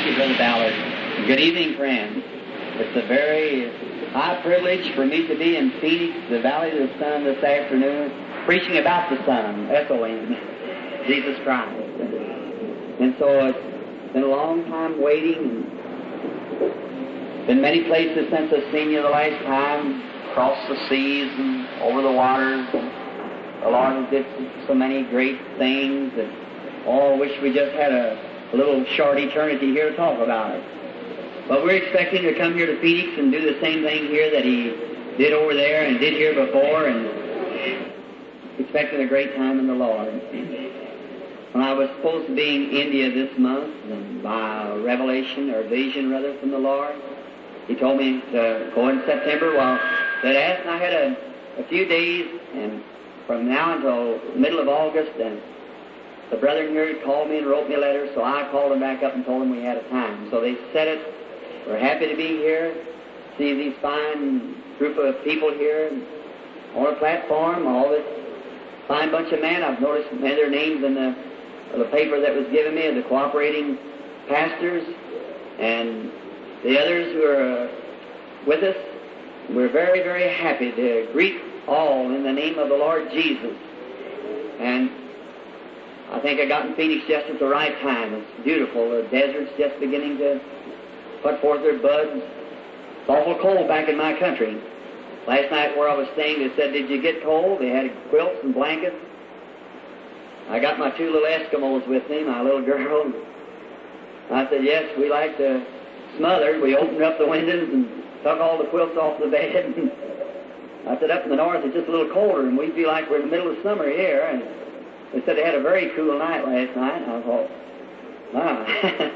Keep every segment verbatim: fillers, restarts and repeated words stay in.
Thank you, Brother Ballard. Good evening, friends. It's a very high privilege for me to be in Phoenix, the Valley of the Sun, this afternoon, preaching about the Son, S O N, Jesus Christ. And so it's been a long time waiting. Been many places since I've seen you the last time, across the seas and over the waters. The Lord has did so many great things that all wish we just had a, a little short eternity here to talk about it. But we're expecting to come here to Phoenix and do the same thing here that He did over there and did here before, and expecting a great time in the Lord. When I was supposed to be in India this month, and by revelation or vision rather from the Lord, He told me to go in September. Well, that asked, and I had a, a few days, and from now until middle of August, and the brethren here called me and wrote me a letter, so I called them back up and told them we had a time. So they said it. We're happy to be here, see these fine group of people here on a platform, all this fine bunch of men. I've noticed many of their names in the, the paper that was given me, the cooperating pastors and the others who are uh, with us. We're very, very happy to greet all in the name of the Lord Jesus. And I think I got in Phoenix just at the right time. It's beautiful. The desert's just beginning to put forth their buds. It's awful cold back in my country. Last night where I was staying, they said, "Did you get cold?" They had quilts and blankets. I got my two little Eskimos with me, my little girl. I said, "Yes, we like to smother." We opened up the windows and took all the quilts off the bed. I said, "Up in the north it's just a little colder, and we feel like we're in the middle of summer here." And they said they had a very cool night last night. And I thought, wow.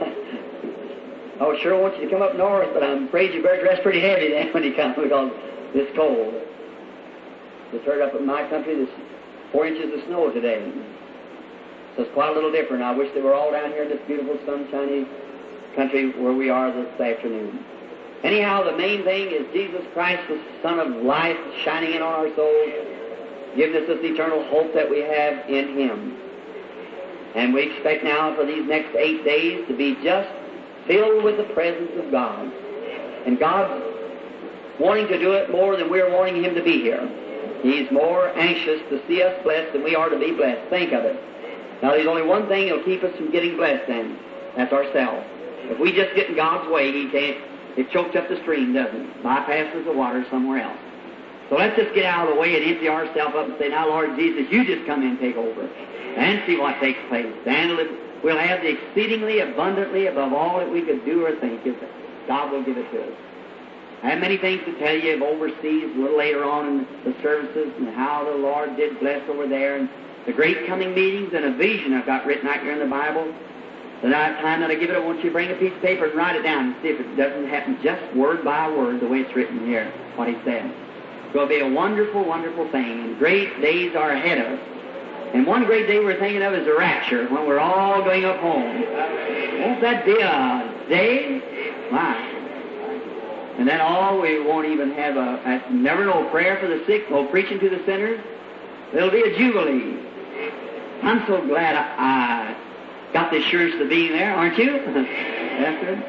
I sure want you to come up north, but I'm afraid you better dress pretty heavy then when you come, because it's cold. It's heard up in my country, there's four inches of snow today. So it's quite a little different. I wish they were all down here in this beautiful sunshiny country where we are this afternoon. Anyhow, the main thing is Jesus Christ, the Son of life, shining in on our souls, giving us this eternal hope that we have in Him. And we expect now for these next eight days to be just filled with the presence of God. And God wanting to do it more than we're wanting Him to be here. He's more anxious to see us blessed than we are to be blessed. Think of it. Now, there's only one thing that'll keep us from getting blessed then. That's ourselves. If we just get in God's way, He can't. It chokes up the stream, doesn't it? Bypasses the water somewhere else. So let's just get out of the way and empty ourselves up and say, "Now, Lord Jesus, you just come in and take over and see what takes place." And we'll have the exceedingly abundantly above all that we could do or think. If God will give it to us. I have many things to tell you of overseas a little later on in the services and how the Lord did bless over there and the great coming meetings and a vision I've got written out here in the Bible. The time that I give it, I want you to bring a piece of paper and write it down and see if it doesn't happen just word by word the way it's written here, what He said. It's going to be a wonderful, wonderful thing, and great days are ahead of us. And one great day we're thinking of is the rapture, when we're all going up home. Won't that be a day? My. And then all, we won't even have a, a never no prayer for the sick, no preaching to the sinners. There'll be a jubilee. I'm so glad I, I got the assurance of being there, aren't you? That's good.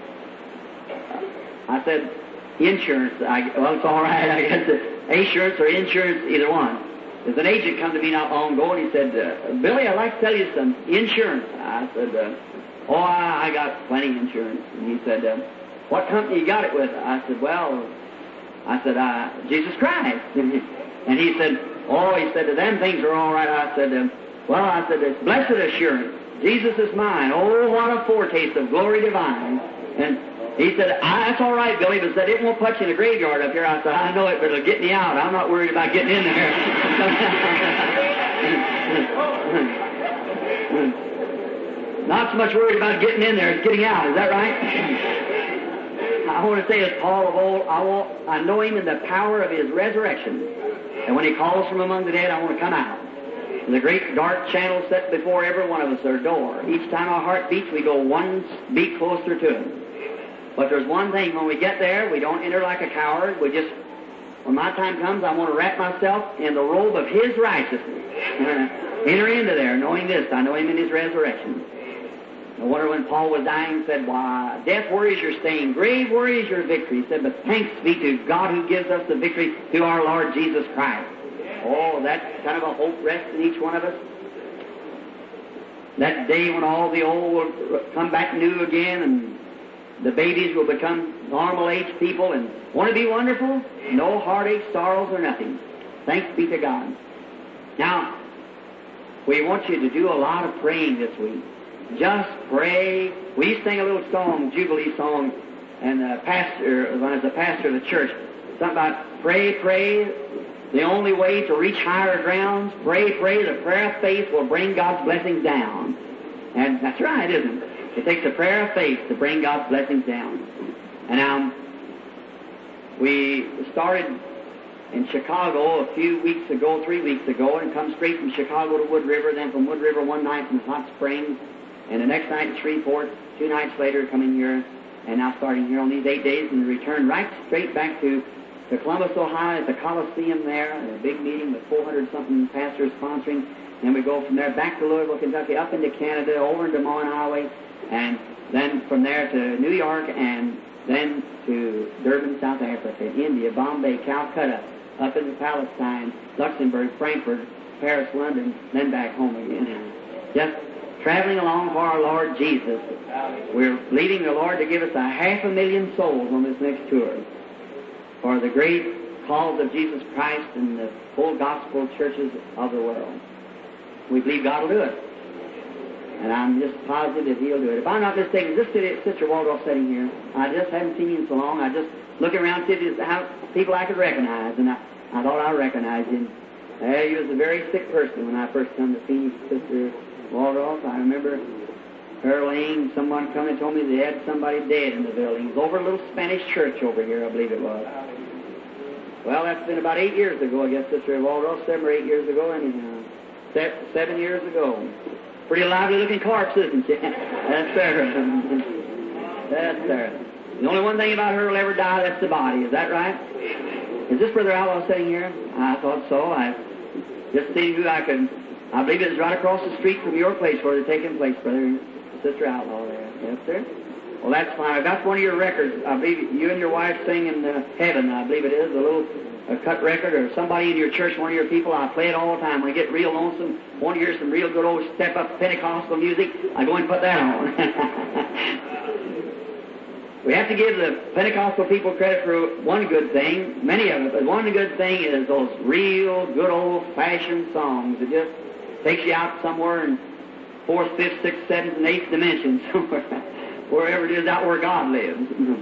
I said, insurance. I, well, it's all right. I guess assurance or insurance, either one. There's an agent come to me not long ago, and he said, uh, "Billy, I'd like to tell you some insurance." I said, uh, "Oh, I, I got plenty of insurance." And he said, uh, "What company you got it with?" I said, "Well," I said, uh, "Jesus Christ." And he said, "Oh," he said, "them things are all right." I said, uh, "Well," I said, "it's blessed assurance. Jesus is mine. Oh, what a foretaste of glory divine." And he said, I, "That's all right, Billy," but said, "It won't put you in a graveyard up here." I said, "I know it, but it'll get me out. I'm not worried about getting in there." Not so much worried about getting in there as getting out. Is that right? I want to say, as Paul of old, I want, I know him in the power of his resurrection. And when he calls from among the dead, I want to come out. And the great dark channel set before every one of us, our door. Each time our heart beats, we go one beat closer to him. But there's one thing, when we get there, we don't enter like a coward. We just, when my time comes, I want to wrap myself in the robe of His righteousness. Enter into there, knowing this, I know Him in His resurrection. I wonder when Paul was dying, he said, "Why, death, where is your sting? Grave, where is your victory?" He said, "But thanks be to God who gives us the victory through our Lord Jesus Christ." Oh, that kind of a hope rests in each one of us. That day when all the old will come back new again and the babies will become normal-age people and want to be wonderful, no heartache, sorrows, or nothing. Thanks be to God. Now, we want you to do a lot of praying this week. Just pray. We used to sing a little song, Jubilee song, and the pastor, when I was the pastor of the church, something about pray, pray, the only way to reach higher grounds. Pray, pray, the prayer of faith will bring God's blessings down. And that's right, isn't it? It takes a prayer of faith to bring God's blessings down. And now, we started in Chicago a few weeks ago, three weeks ago, and come straight from Chicago to Wood River, then from Wood River one night from Hot Springs, and the next night in Shreveport, two nights later coming here, and now starting here on these eight days, and return right straight back to, to Columbus, Ohio, at the Coliseum there, a big meeting with four hundred something pastors sponsoring, and we go from there back to Louisville, Kentucky, up into Canada, over in Des Moines Highway, and then from there to New York, and then to Durban, South Africa, India, Bombay, Calcutta, up into Palestine, Luxembourg, Frankfurt, Paris, London, then back home again. Just traveling along for our Lord Jesus. We're leading the Lord to give us a half a million souls on this next tour for the great cause of Jesus Christ and the full gospel churches of the world. We believe God will do it. And I'm just positive that He'll do it. If I'm not mistaken, this Sister Waldorf sitting here, I just haven't seen you in so long. I just looking around, see if how people I could recognize, and I, I thought I recognized you. Uh, you was a very sick person when I first come to see Sister Waldorf. I remember her laying, someone come and told me they had somebody dead in the building. It was over a little Spanish church over here, I believe it was. Well, that's been about eight years ago, I guess, Sister Waldorf, seven or eight years ago, anyhow. Se- seven years ago. Pretty lively-looking corpse, isn't she? That's her. That's her. The only one thing about her will ever die, that's the body. Is that right? Is this Brother Outlaw sitting here? I thought so. I just seen who I could... I believe it was right across the street from your place where they're taking place, Brother Sister Outlaw there. Yes, sir? Well, that's fine. That's one of your records. I believe you and your wife sing in uh, Heaven, I believe it is, a little a cut record, or somebody in your church, one of your people. I play it all the time. When I get real lonesome, want to hear some real good old step-up Pentecostal music, I go and put that on. We have to give the Pentecostal people credit for one good thing, many of them, but one good thing is those real good old-fashioned songs. It just takes you out somewhere in fourth, fifth, sixth, seventh, and eighth dimensions, wherever it is out where God lives.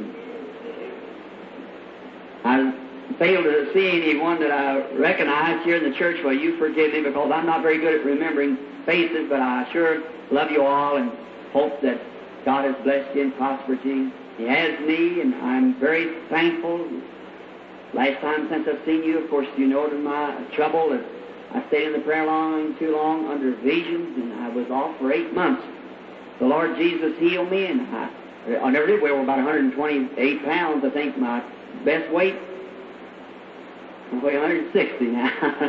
I failed to see anyone that I recognized here in the church. Well, you forgive me because I'm not very good at remembering faces, but I sure love you all and hope that God has blessed you and prospered you. He has me, and I'm very thankful. Last time since I've seen you, of course, you know in my trouble that I stayed in the prayer line too long under visions, and I was off for eight months. The Lord Jesus healed me, and I, I never did weigh over about one hundred twenty-eight pounds, I think, my best weight. I weigh one hundred sixty now.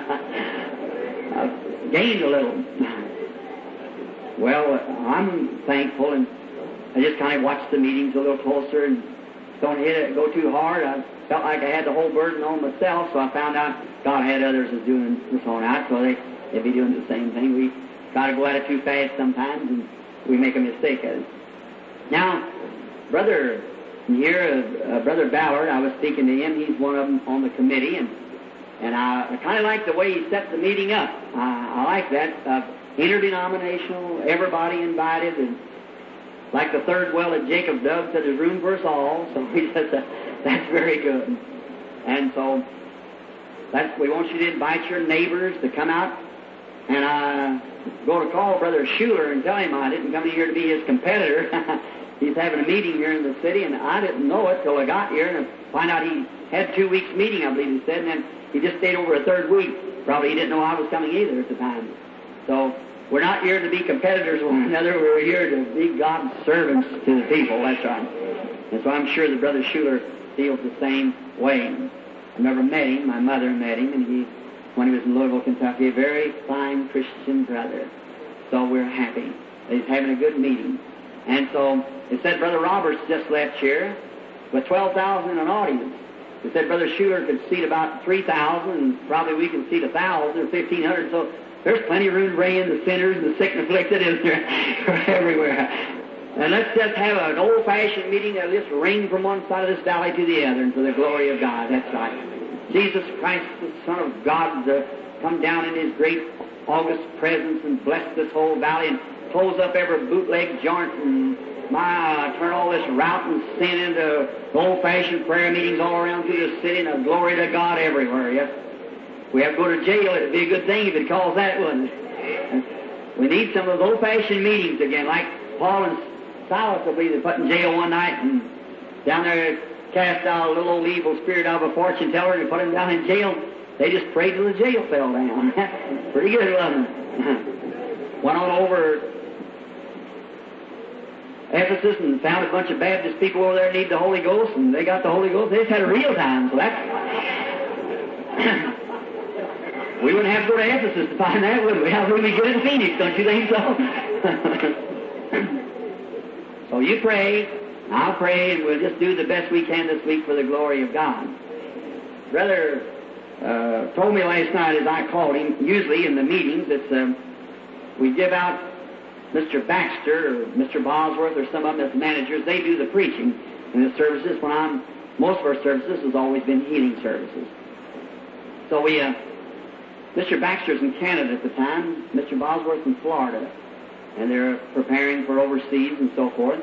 I've gained a little. Well, I'm thankful, and I just kind of watched the meetings a little closer and don't hit it, go too hard. I felt like I had the whole burden on myself, so I found out God had others as doing this on out, so they, they'd be doing the same thing. We try to go at it too fast sometimes, and we make a mistake at it. Now, Brother here, uh, Brother Ballard, I was speaking to him. He's one of them on the committee, and and I, I kind of like the way he set the meeting up. I, I like that. Uh, interdenominational, everybody invited, and like the third well that Jacob dug, said there's room for us all, so he says uh, that's very good. And so that's, we want you to invite your neighbors to come out, and I go to call Brother Schuler and tell him I didn't come in here to be his competitor. He's having a meeting here in the city, and I didn't know it till I got here, and I find out he had two weeks meeting, I believe he said, and then he just stayed over a third week. Probably he didn't know I was coming either at the time. So we're not here to be competitors with one another. We're here to be God's servants to the people. That's right. And so I'm sure that Brother Schuler feels the same way. I never met him. My mother met him, and he, when he was in Louisville, Kentucky, a very fine Christian brother. So we're happy that he's having a good meeting. And so it said Brother Roberts just left here with twelve thousand in an audience. It said Brother Schuler could seat about three thousand, and probably we can seat one thousand or fifteen hundred. So there's plenty of room to bring in the sinners and the sick and afflicted, isn't there? Everywhere. And let's just have an old-fashioned meeting that'll just ring from one side of this valley to the other, and for the glory of God. That's right. Jesus Christ, the Son of God, uh, come down in His great august presence and bless this whole valley and close up every bootleg joint and my uh, turn all this route and sin into old-fashioned prayer meetings all around through the city, and a glory to God everywhere. Yes, we have to go to jail. It'd be a good thing if it caused that, wouldn't it? We need some of those old-fashioned meetings again, like Paul and Silas, I believe, they put in jail one night and down there cast out a little old evil spirit out of a fortune teller and put him down in jail. They just prayed till the jail fell down. Pretty good, wasn't it? Went on over Ephesus and found a bunch of Baptist people over there need the Holy Ghost, and they got the Holy Ghost. They just had a real time, so that's... We wouldn't have to go to Ephesus to find that, would we? How would we get in Phoenix, don't you think so? So you pray, I'll pray, and we'll just do the best we can this week for the glory of God. Brother uh, told me last night as I called him, usually in the meetings, it's um, we give out Mister Baxter or Mister Bosworth or some of them as managers. They do the preaching in the services. When I'm, most of our services has always been healing services. So we, uh, Mister Baxter's in Canada at the time, Mister Bosworth's in Florida, and they're preparing for overseas and so forth.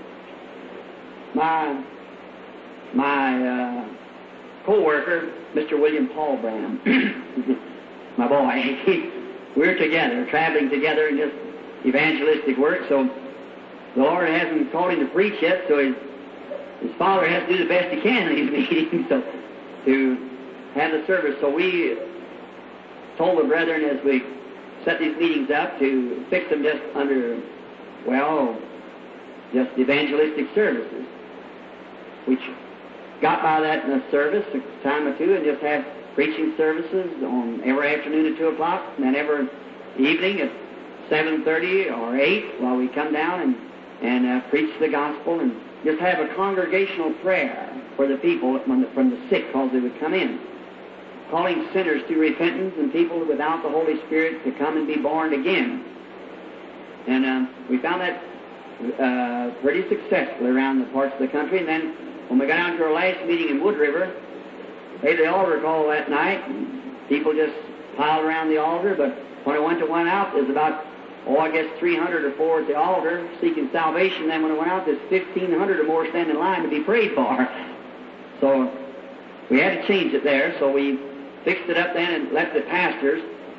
My my uh, co-worker, Mister William Paul Bram, my boy, he, we're together, traveling together in just evangelistic work. So the Lord hasn't called him to preach yet, so his his father has to do the best he can in these meetings, so to have the service. So we told the brethren as we set these meetings up to fix them just under, well, just evangelistic services. We got by that in a service a time or two and just have preaching services on every afternoon at two o'clock, and then every evening at seven thirty or eight while we come down and, and uh, preach the gospel, and just have a congregational prayer for the people from the, from the sick, because they would come in, calling sinners to repentance and people without the Holy Spirit to come and be born again. And uh, we found that uh, pretty successful around the parts of the country. And then when we got down to our last meeting in Wood River, they the altar call that night, and people just piled around the altar. But when I went to one out, there's about, oh, I guess three hundred or four at the altar seeking salvation. Then when I went out, there's fifteen hundred or more standing in line to be prayed for. So we had to change it there. So we fixed it up then and let the pastors,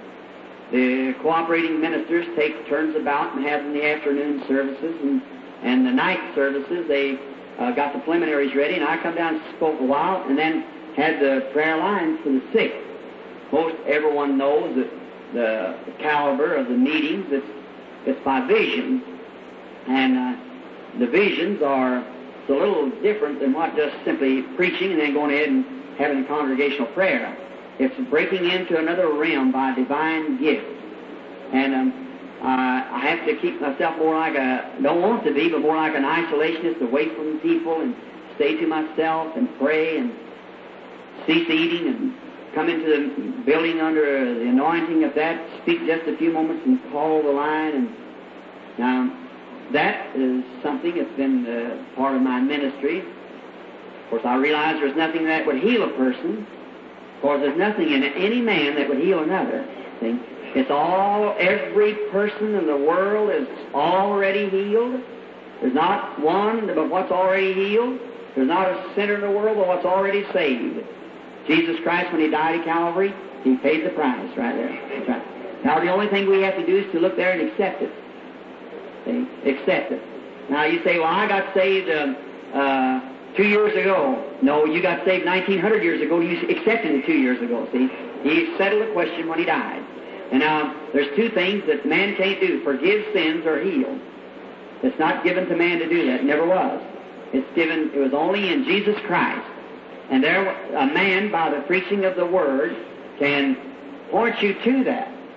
the cooperating ministers, take turns about and have in the afternoon services, and, and the night services, they uh, got the preliminaries ready, and I come down and spoke a while, and then had the prayer lines for the sick. Most everyone knows that the caliber of the meetings, it's, it's by vision, and uh, the visions are a little different than what just simply preaching and then going ahead and having a congregational prayer. It's breaking into another realm by divine gift. And um, uh, I have to keep myself more like a, don't want to be, but more like an isolationist, away from people and stay to myself and pray and cease eating and come into the building under the anointing of that, speak just a few moments and call the line. And now, that is something that's been uh, part of my ministry. Of course, I realize there's nothing that would heal a person, for there's nothing in any man that would heal another. See? It's all, every person in the world is already healed. There's not one but what's already healed. There's not a sinner in the world but what's already saved. Jesus Christ, when He died at Calvary, He paid the price right there. That's right. Now, the only thing we have to do is to look there and accept it. See? Accept it. Now, you say, well, I got saved uh, uh, two years ago. No, you got saved nineteen hundred years ago. You accepted it two years ago, see? He settled the question when He died. And now, there's two things that man can't do, forgive sins or heal. It's not given to man to do that. It never was. It's given, it was only in Jesus Christ. And there, a man, by the preaching of the Word, can point you to that.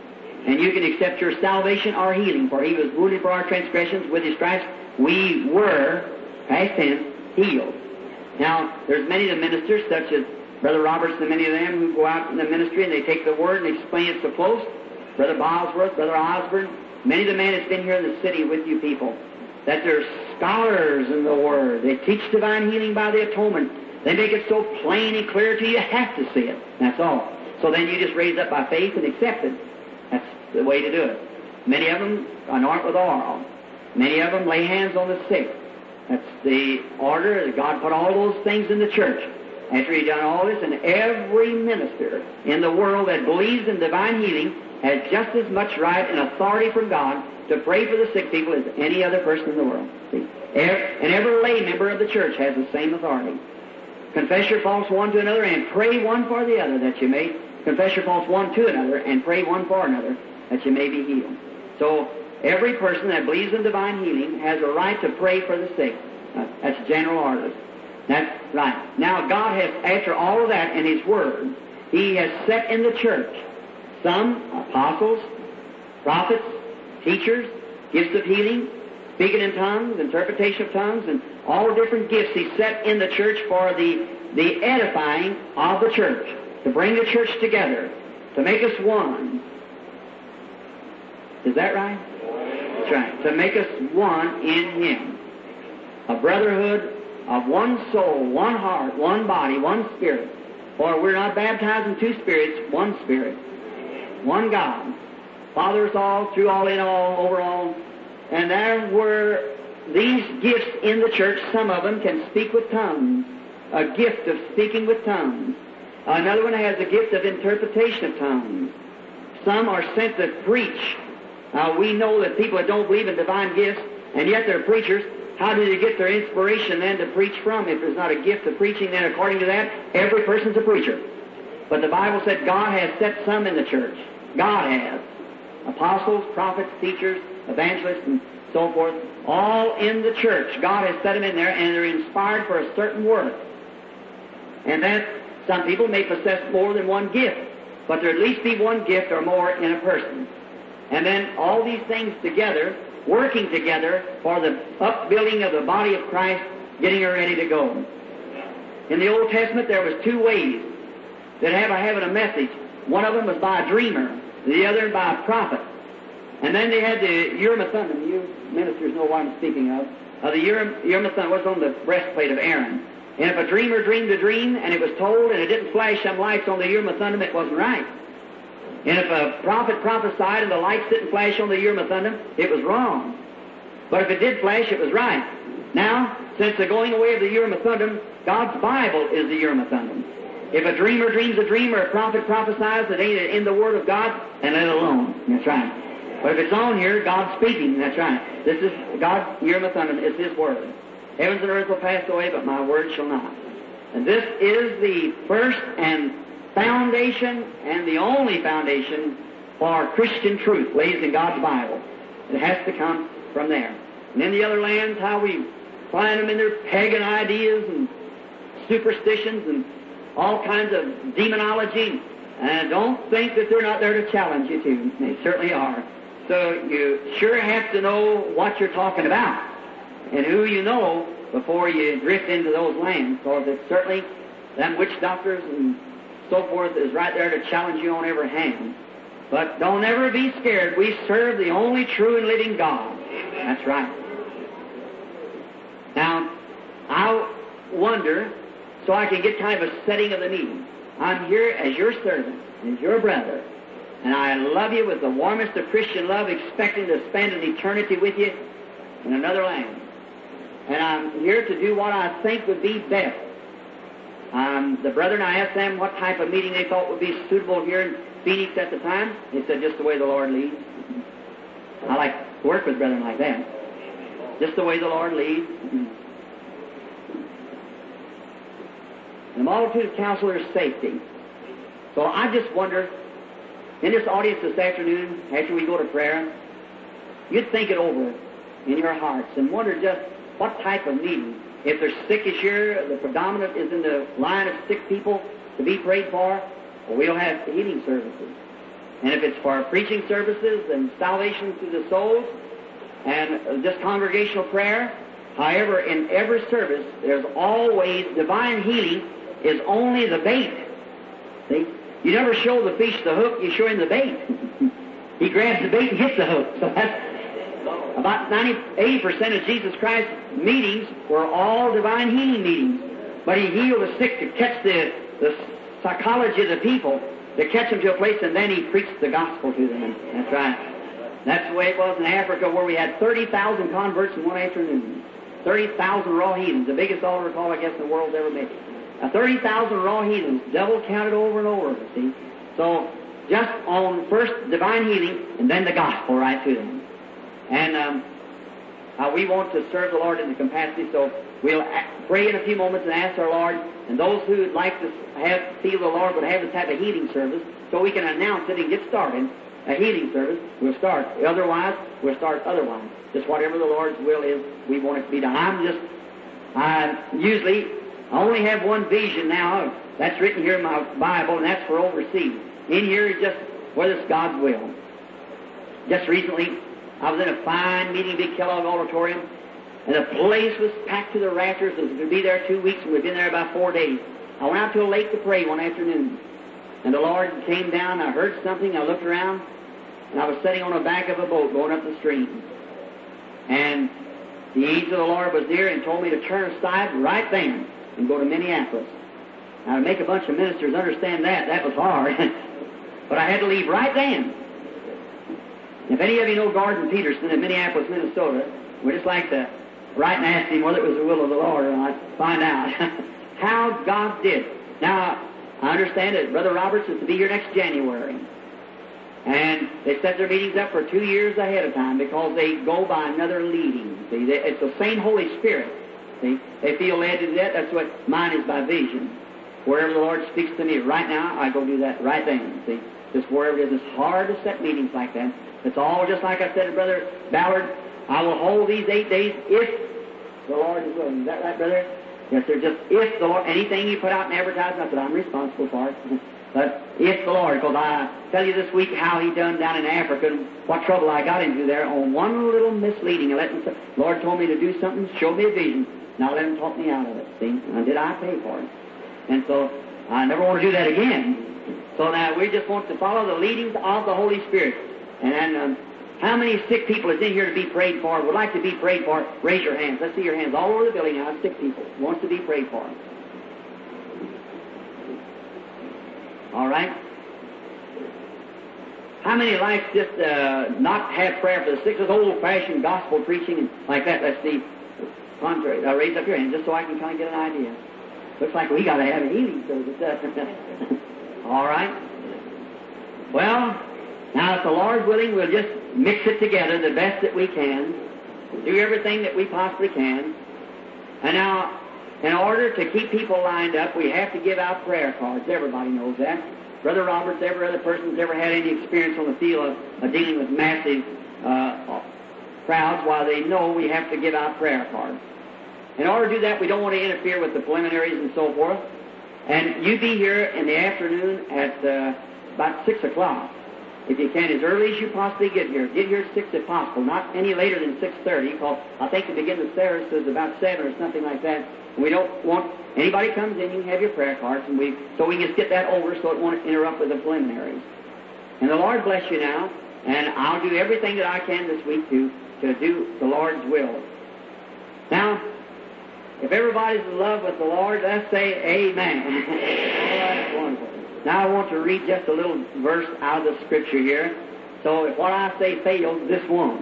And you can accept your salvation or healing, for He was wounded for our transgressions, with His stripes we were, past tense, healed. Now, there's many of the ministers, such as Brother Roberts and many of them, who go out in the ministry and they take the Word and explain it so close. Brother Bosworth, Brother Osborne, many of the men that's been here in the city with you people, that they're scholars in the Word. They teach divine healing by the atonement. They make it so plain and clear to you, you have to see it. That's all. So then you just raise up by faith and accept it. That's the way to do it. Many of them anoint with oil. Many of them lay hands on the sick. That's the order that God put all those things in the church. After He done all this, and every minister in the world that believes in divine healing has just as much right and authority from God to pray for the sick people as any other person in the world. See? And every lay member of the church has the same authority. Confess your faults one to another and pray one for the other, that you may confess your faults one to another and pray one for another, that you may be healed. So every person that believes in divine healing has a right to pray for the sick. That's general order. That's right. Now God has, after all of that in His Word, He has set in the church some apostles, prophets, teachers, gifts of healing, speaking in tongues, interpretation of tongues, and all different gifts He set in the church for the, the edifying of the church, to bring the church together, to make us one. Is that right? That's right. To make us one in Him. A brotherhood of one soul, one heart, one body, one spirit. For we're not baptized in two spirits, one Spirit, one God. Father is all, through all, in all, over all. And there were these gifts in the church. Some of them can speak with tongues, a gift of speaking with tongues. Another one has a gift of interpretation of tongues. Some are sent to preach. Now, we know that people that don't believe in divine gifts, and yet they're preachers, how do they get their inspiration then to preach from? If there's not a gift of preaching, then according to that, every person's a preacher. But the Bible said God has set some in the church. God has. Apostles, prophets, teachers, evangelists, and so forth, all in the church. God has set them in there, and they're inspired for a certain work. And then some people may possess more than one gift, but there at least be one gift or more in a person. And then all these things together, working together for the upbuilding of the body of Christ, getting her ready to go. In the Old Testament, there was two ways that have having a message. One of them was by a dreamer, the other by a prophet. And then they had the Urim and Thummim. You ministers know what I'm speaking of. Uh, the Urim, Urim and Thummim was on the breastplate of Aaron. And if a dreamer dreamed a dream and it was told and it didn't flash some lights on the Urim and Thummim, it wasn't right. And if a prophet prophesied and the lights didn't flash on the Urim and Thummim, it was wrong. But if it did flash, it was right. Now, since the going away of the Urim and Thummim, God's Bible is the Urim and Thummim. If a dreamer dreams a dream or a prophet prophesies that ain't in the Word of God, then let it alone. That's right. But if it's on here, God's speaking. That's right. This is God's Urim and Thummim. It's His Word. Heavens and earth will pass away, but my word shall not. And this is the first and foundation and the only foundation for Christian truth, lays in God's Bible. It has to come from there. And in the other lands, how we find them in their pagan ideas and superstitions and all kinds of demonology. And don't think that they're not there to challenge you too. They certainly are. So you sure have to know what you're talking about and who you know before you drift into those lands. Because it's certainly them witch doctors and so forth is right there to challenge you on every hand. But don't ever be scared. We serve the only true and living God. That's right. Now, I wonder, so I can get kind of a setting of the meeting. I'm here as your servant, as your brother, and I love you with the warmest of Christian love, expecting to spend an eternity with you in another land. And I'm here to do what I think would be best. Um, the brethren, I asked them what type of meeting they thought would be suitable here in Phoenix at the time. They said, just the way the Lord leads. I like to work with brethren like that. Just the way the Lord leads. And the multitude of counselors' safety. So I just wonder, in this audience this afternoon, after we go to prayer, you'd think it over in your hearts and wonder just what type of meeting. If they're sick this year, the predominant is in the line of sick people to be prayed for, we'll have healing services. And if it's for preaching services and salvation to the souls and just congregational prayer, however, in every service, there's always divine healing is only the bait. See? You never show the fish the hook, you show him the bait. He grabs the bait and hits the hook. So that's about ninety, eighty percent of Jesus Christ's meetings were all divine healing meetings. But he healed the sick to catch the, the psychology of the people, to catch them to a place, and then he preached the gospel to them. That's right. That's the way it was in Africa, where we had thirty thousand converts in one afternoon. thirty thousand raw heathens, the biggest altar call, I guess, the world's ever made. Now, thirty thousand raw heathens, double counted over and over, see. So, just on first divine healing, and then the gospel right to them. And um, uh, we want to serve the Lord in the capacity, so we'll pray in a few moments and ask our Lord, and those who would like to have feel the Lord would have this type of healing service, so we can announce it and get started. A healing service, we'll start. Otherwise, we'll start otherwise. Just whatever the Lord's will is, we want it to be done. I'm just, I usually, I only have one vision now. That's written here in my Bible, and that's for overseas. In here is just whether it's God's will. Just recently, I was in a fine meeting, big Kellogg Auditorium, and the place was packed to the rafters. We would be there two weeks, and we'd been there about four days. I went out to a lake to pray one afternoon, and the Lord came down. I heard something. I looked around, and I was sitting on the back of a boat going up the stream. And the angel of the Lord was there and told me to turn aside right then and go to Minneapolis. Now, to make a bunch of ministers understand that, that was hard. But I had to leave right then. If any of you know Gordon Peterson in Minneapolis, Minnesota, we'd just like to write and ask him whether it was the will of the Lord, and I'd find out how God did. Now, I understand that Brother Roberts is to be here next January. And they set their meetings up for two years ahead of time because they go by another leading. See, they, it's the same Holy Spirit. See, they feel led to do that. That's what mine is, by vision. Wherever the Lord speaks to me right now, I go do that right then. See, just wherever it is, it's hard to set meetings like that. It's all just like I said to Brother Ballard. I will hold these eight days if the Lord is willing. Is that right, brother? Yes, sir. Just if the Lord, anything you put out in advertising, I said, I'm responsible for it. But if the Lord, because I tell you this week how He done down in Africa and what trouble I got into there on one little misleading. I let him say, Lord told me to do something, showed me a vision. Now let Him talk me out of it. See? And did I pay for it? And so I never want to do that again. So now we just want to follow the leadings of the Holy Spirit. And then, um, how many sick people is in here to be prayed for, would like to be prayed for? Raise your hands. Let's see your hands all over the building now. Sick people wants to be prayed for. All right. How many likes just uh, not have prayer for the sick? Just old-fashioned gospel preaching and like that. Let's see. Contrary. Now raise up your hand just so I can kind of get an idea. Looks like we got to have a healing service. All right. Well, now if the Lord's willing, we'll just mix it together the best that we can. Do everything that we possibly can. And now, in order to keep people lined up, we have to give out prayer cards. Everybody knows that. Brother Roberts, every other person who's ever had any experience on the field of, of dealing with massive uh, crowds, while they know we have to give out prayer cards. In order to do that, we don't want to interfere with the preliminaries and so forth. And you be here in the afternoon at uh, about six o'clock. If you can, as early as you possibly get here. Get here at six if possible, not any later than six thirty, because I think to begin the service is about seven or something like that. We don't want anybody comes in, you can have your prayer cards, and we so we can just get that over so it won't interrupt with the preliminaries. And the Lord bless you now, and I'll do everything that I can this week to, to do the Lord's will. Now, if everybody's in love with the Lord, let's say amen. Oh, that's wonderful. Now I want to read just a little verse out of the Scripture here. So if what I say fails, this won't.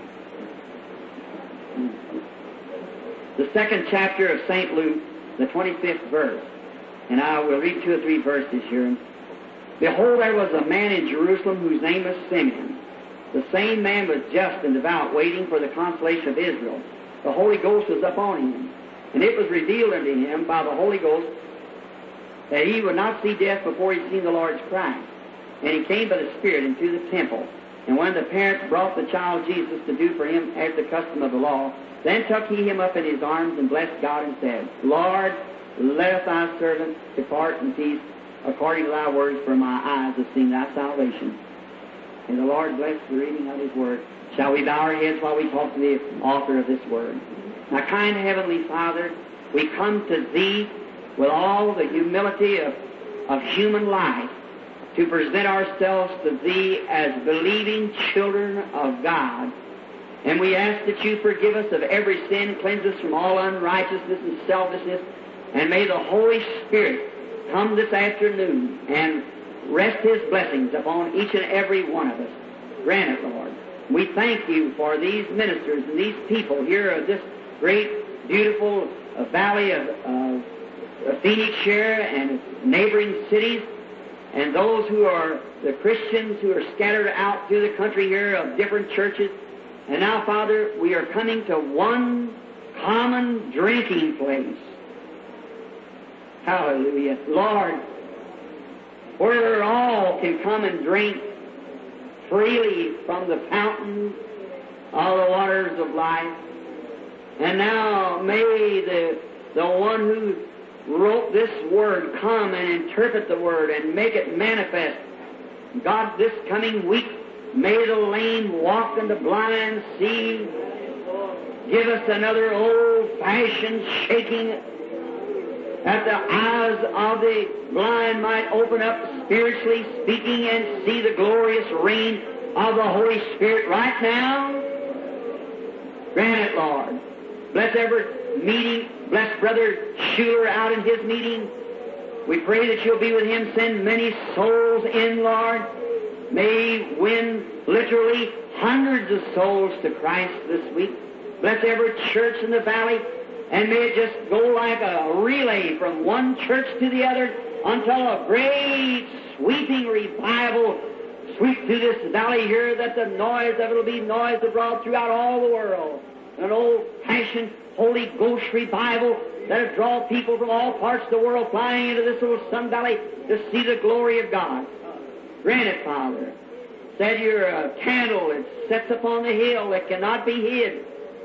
The second chapter of Saint Luke, the twenty-fifth verse. And I will read two or three verses here. Behold, there was a man in Jerusalem whose name was Simeon. The same man was just and devout, waiting for the consolation of Israel. The Holy Ghost was upon him. And it was revealed unto him by the Holy Ghost that he would not see death before he seen the Lord's Christ. And he came by the Spirit into the temple. And when the parents brought the child Jesus to do for him after the custom of the law, then took he him up in his arms and blessed God and said, Lord, let thy servant depart in peace according to thy words, for my eyes have seen thy salvation, May the Lord bless the reading of His Word. Shall we bow our heads while we talk to the author of this Word? Now, kind Heavenly Father, we come to Thee with all the humility of, of human life to present ourselves to Thee as believing children of God. And we ask that You forgive us of every sin, cleanse us from all unrighteousness and selfishness, and may the Holy Spirit come this afternoon and rest His blessings upon each and every one of us. Grant it, Lord. We thank You for these ministers and these people here of this great, beautiful uh, valley of uh, Phoenix here and neighboring cities, and those who are the Christians who are scattered out through the country here of different churches. And now, Father, we are coming to one common drinking place. Hallelujah. Lord, where all can come and drink freely from the fountain of the waters of life. And now may the, the one who wrote this Word come and interpret the Word and make it manifest. God, this coming week, may the lame walk and the blind see. Give us another old-fashioned shaking that the eyes of the blind might open up spiritually speaking and see the glorious reign of the Holy Spirit right now. Grant it, Lord. Bless every meeting. Bless Brother Schuler out in his meeting. We pray that You'll be with him. Send many souls in, Lord. May win literally hundreds of souls to Christ this week. Bless every church in the valley, and may it just go like a relay from one church to the other until a great sweeping revival sweep through this valley here, that the noise of it will be noise abroad throughout all the world. An old-fashioned Holy Ghost revival that will draw people from all parts of the world flying into this little Sun Valley to see the glory of God. Grant it, Father. Said You're a candle that sets upon the hill that cannot be hid.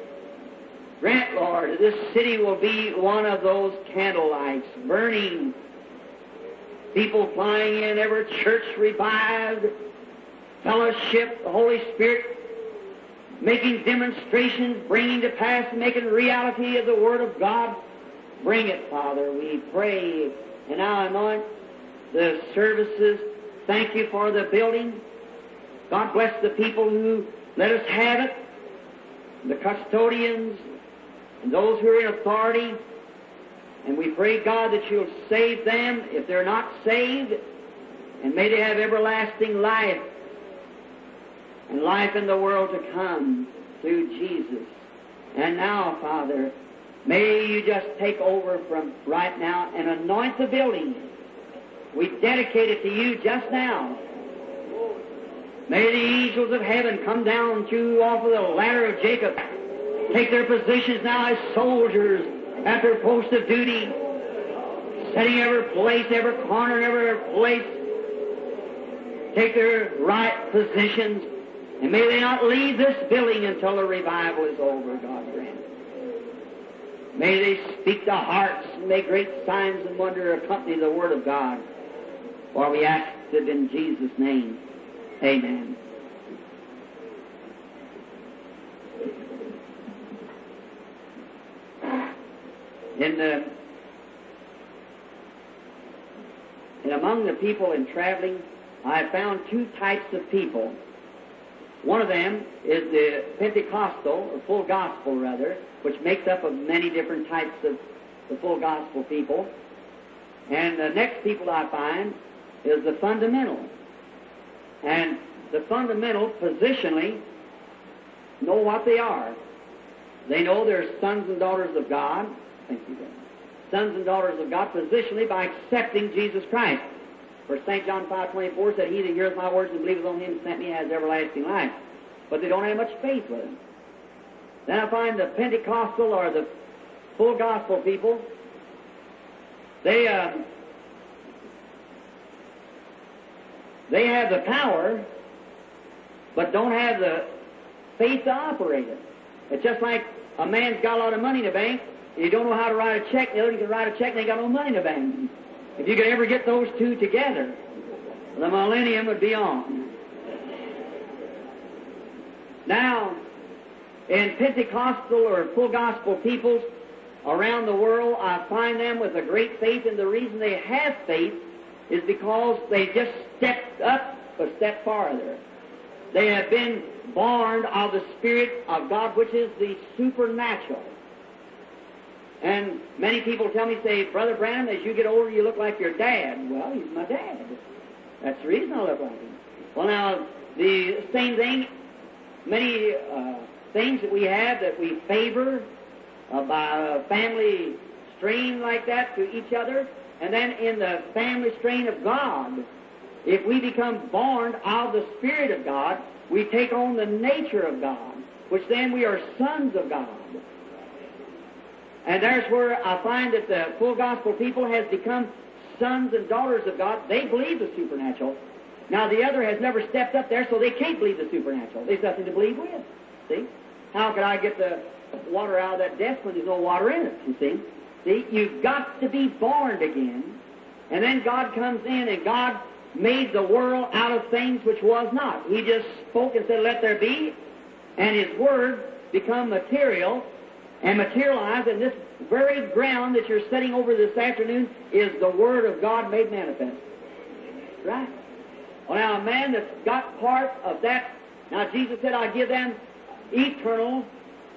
Grant, Lord, that this city will be one of those candle lights, burning, people flying in, every church revived, fellowship, the Holy Spirit making demonstrations, bringing to pass, making reality of the Word of God. Bring it, Father, we pray. And now anoint the services. Thank You for the building. God bless the people who let us have it, the custodians, and those who are in authority. And we pray, God, that You'll save them if they're not saved, and may they have everlasting life and life in the world to come through Jesus. And now, Father, may You just take over from right now and anoint the building. We dedicate it to You just now. May the angels of heaven come down through off of the ladder of Jacob, take their positions now as soldiers at their post of duty, setting every place, every corner, every place, take their right positions, and may they not leave this building until the revival is over, God grant. May they speak to hearts, and may great signs and wonder accompany the Word of God. For we ask it in Jesus' name. Amen. In the, and among the people in traveling, I found two types of people. One of them is the Pentecostal, or full gospel rather, which makes up of many different types of the full gospel people. And the next people I find is the fundamental. And the fundamental, positionally, know what they are. They know they're sons and daughters of God. Thank you, God. Sons and daughters of God, positionally by accepting Jesus Christ. For Saint John five twenty-four said, He that heareth my words and believeth on Him that sent me has everlasting life. But they don't have much faith with Him. Then I find the Pentecostal or the full gospel people, they, uh, they have the power, but don't have the faith to operate it. It's just like a man's got a lot of money in the bank, and you don't know how to write a check, the other can write a check and they got no money in the bank. If you could ever get those two together, the millennium would be on. Now, in Pentecostal or full gospel peoples around the world, I find them with a great faith, and the reason they have faith is because they just stepped up a step farther. They have been born of the Spirit of God, which is the supernatural. And many people tell me, say, Brother Branham, as you get older, you look like your dad. Well, he's my dad. That's the reason I look like him. Well, now, the same thing, many uh, things that we have that we favor uh, by a family strain like that to each other, and then in the family strain of God, if we become born of the Spirit of God, we take on the nature of God, which then we are sons of God. And there's where I find that the full gospel people has become sons and daughters of God. They believe the supernatural. Now the other has never stepped up there, so they can't believe the supernatural. There's nothing to believe with. See? How could I get the water out of that desk when there's no water in it, you see? See? You've got to be born again. And then God comes in, and God made the world out of things which was not. He just spoke and said, let there be, and His Word become material and materialized, and this very ground that you're sitting over this afternoon is the Word of God made manifest. Right? Well, now, a man that's got part of that, now Jesus said, I give them eternal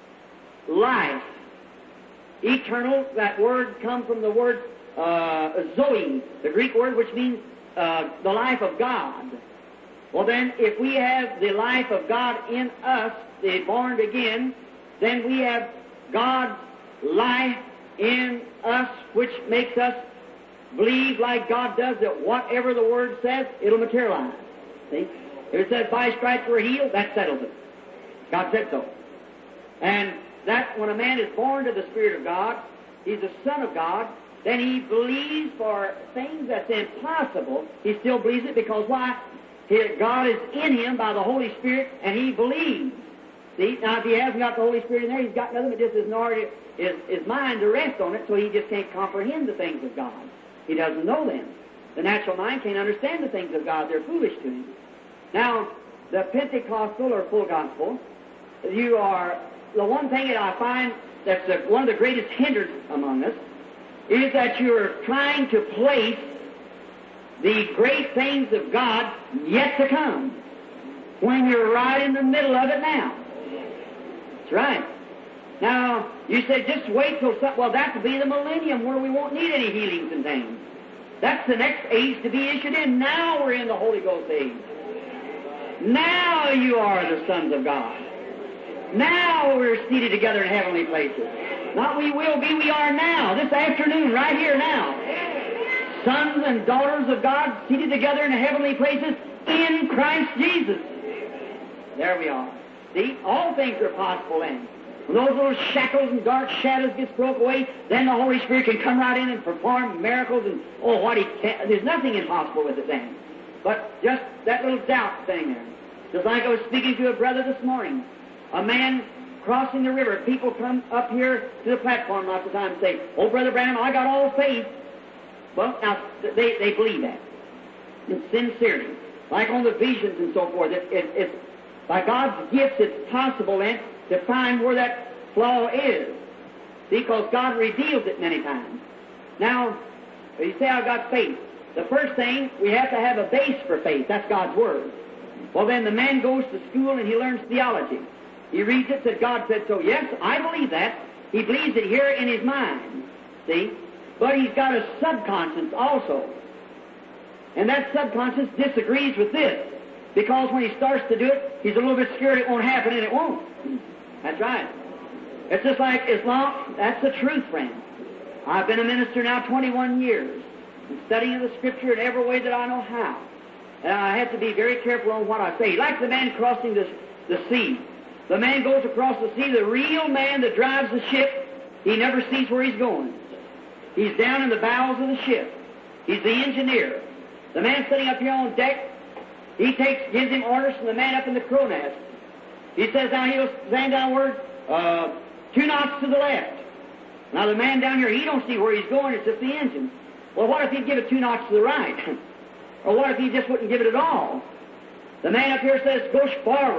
life. Eternal, that word comes from the word uh, Zoe, the Greek word which means uh, the life of God. Well, then, if we have the life of God in us, the born again, then we have God's life in us, which makes us believe like God does that whatever the Word says, it'll materialize. See? If it says, by stripes we're healed, that settles it. God said so. And that when a man is born to the Spirit of God, he's a son of God, then he believes for things that's impossible. He still believes it because why? God is in him by the Holy Spirit, and he believes. See, now if he hasn't got the Holy Spirit in there, he's got nothing but just his, his, his mind to rest on it, so he just can't comprehend the things of God. He doesn't know them. The natural mind can't understand the things of God. They're foolish to him. Now, the Pentecostal or full gospel, you are, the one thing that I find that's the, one of the greatest hindrance among us is that you're trying to place the great things of God yet to come when you're right in the middle of it now. That's right. Now, you say, just wait till some, well, that will be the millennium where we won't need any healings and things. That's the next age to be issued in. Now we're in the Holy Ghost age. Now you are the sons of God. Now we're seated together in heavenly places. Not we will be, we are now, this afternoon, right here now. Sons and daughters of God seated together in heavenly places in Christ Jesus. There we are. See, all things are possible then. When those little shackles and dark shadows gets broke away, then the Holy Spirit can come right in and perform miracles and, oh, what He can. There's nothing impossible with it then. But just that little doubt thing there. Just like I was speaking to a brother this morning. A man crossing the river. People come up here to the platform lots of times and say, oh, Brother Branham, I got all faith. Well, now, they, they believe that. In sincerity. Like on the visions and so forth. It, it, it's, by God's gifts, it's possible then to find where that flaw is. Because God reveals it many times. Now, you say, I've got faith. The first thing, we have to have a base for faith. That's God's Word. Well, then the man goes to school and he learns theology. He reads it, that God said so. Yes, I believe that. He believes it here in his mind. See? But he's got a subconscious also. And that subconscious disagrees with this. Because when he starts to do it, he's a little bit scared it won't happen, and it won't. That's right. It's just like Islam. That's the truth, friend. I've been a minister now twenty-one years, and studying the Scripture in every way that I know how. And I have to be very careful on what I say. Like the man crossing the, the sea. The man goes across the sea. The real man that drives the ship, he never sees where he's going. He's down in the bowels of the ship. He's the engineer. The man sitting up here on deck, he takes, gives him orders from the man up in the crow nest. He says, now he'll stand downward, uh, two knots to the left. Now the man down here, he don't see where he's going, it's just the engine. Well, what if he'd give it two knots to the right? Or what if he just wouldn't give it at all? The man up here says, go forward.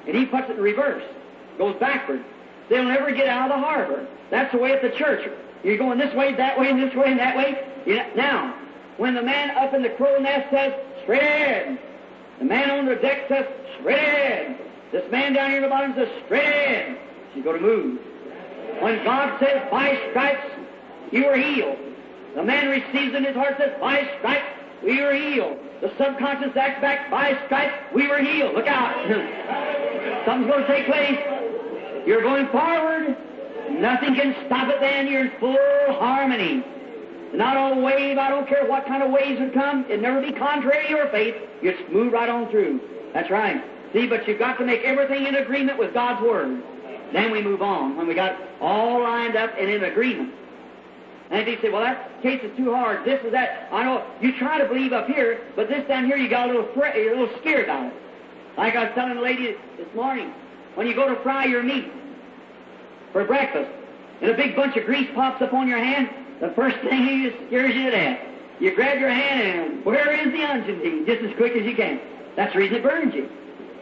and he puts it in reverse, goes backward. They'll never get out of the harbor. That's the way at the church. You're going this way, that way, and this way, and that way. You know, now, when the man up in the crow nest says, straight ahead, the man on the deck says, straight ahead, this man down here in the bottom says, straight ahead, she's going to move. When God says, by stripes, you are healed, the man receives in his heart, says, by stripes, we were healed. The subconscious acts back, by stripes, we were healed. Look out. Something's going to take place. You're going forward. Nothing can stop it then. You're in full harmony. Not on a wave. I don't care what kind of waves would come. It'd never be contrary to your faith. You'd move right on through. That's right. See, but you've got to make everything in agreement with God's Word. Then we move on, when we got all lined up and in agreement. And if you say, well, that case is too hard, this is that. I know, you try to believe up here, but this down here you got a little, fr- you're a little scared about it. Like I was telling a lady this morning, when you go to fry your meat for breakfast, and a big bunch of grease pops up on your hand, the first thing he scares you to death. You grab your hand and, where is the onion, just as quick as you can. That's the reason it burns you.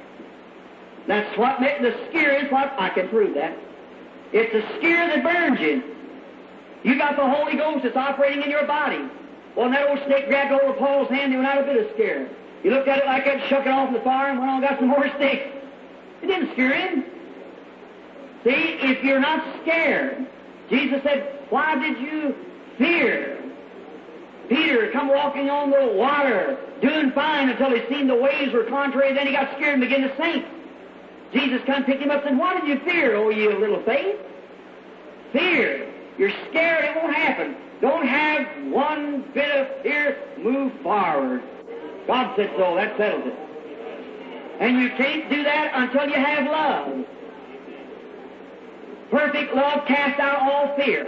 That's what makes the scare is what, I can prove that. It's the scare that burns you. You got the Holy Ghost that's operating in your body. Well, and that old snake grabbed hold of Paul's hand, he went out a bit of scare. He looked at it like that, shook it off in the fire, and went on and got some more sticks. It didn't scare him. See, if you're not scared, Jesus said, why did you fear? Peter come walking on the water, doing fine until he seen the waves were contrary, then he got scared and began to sink. Jesus come pick him up and said, why did you fear, oh you little faith? Fear. You're scared, it won't happen. Don't have one bit of fear, move forward. God said so, that settles it. And you can't do that until you have love. Perfect love casts out all fear.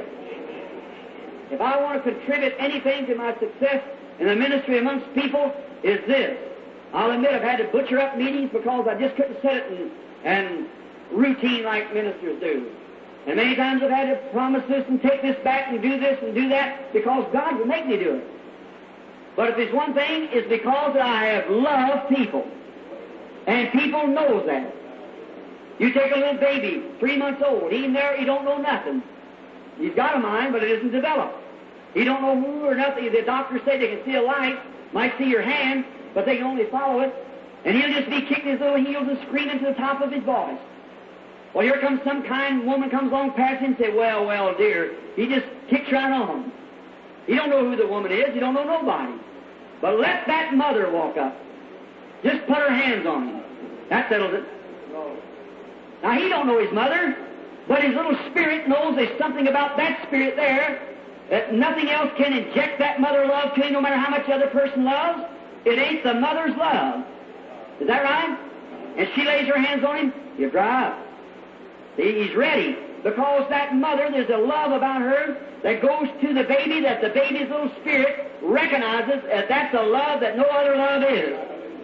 If I want to contribute anything to my success in the ministry amongst people, is this. I'll admit I've had to butcher up meetings because I just couldn't set it in, and routine like ministers do. And many times I've had to promise this and take this back and do this and do that because God will make me do it. But if there's one thing, it's because I have loved people. And people knows that. You take a little baby, three months old, he in there, he don't know nothing. He's got a mind, but it isn't developed. He don't know who or nothing. The doctors say they can see a light, might see your hand, but they can only follow it. And he'll just be kicking his little heels and screaming to the top of his voice. Well, here comes some kind woman comes along past him and say, well, well, dear, he just kicks right on him. He don't know who the woman is. He don't know nobody. But let that mother walk up. Just put her hands on him. That settles it. Now, he don't know his mother, but his little spirit knows there's something about that spirit there that nothing else can inject that mother love to him, no matter how much the other person loves. It ain't the mother's love. Is that right? And she lays her hands on him, you dry up. See, he's ready. Because that mother, there's a love about her that goes to the baby, that the baby's little spirit recognizes that that's a love that no other love is.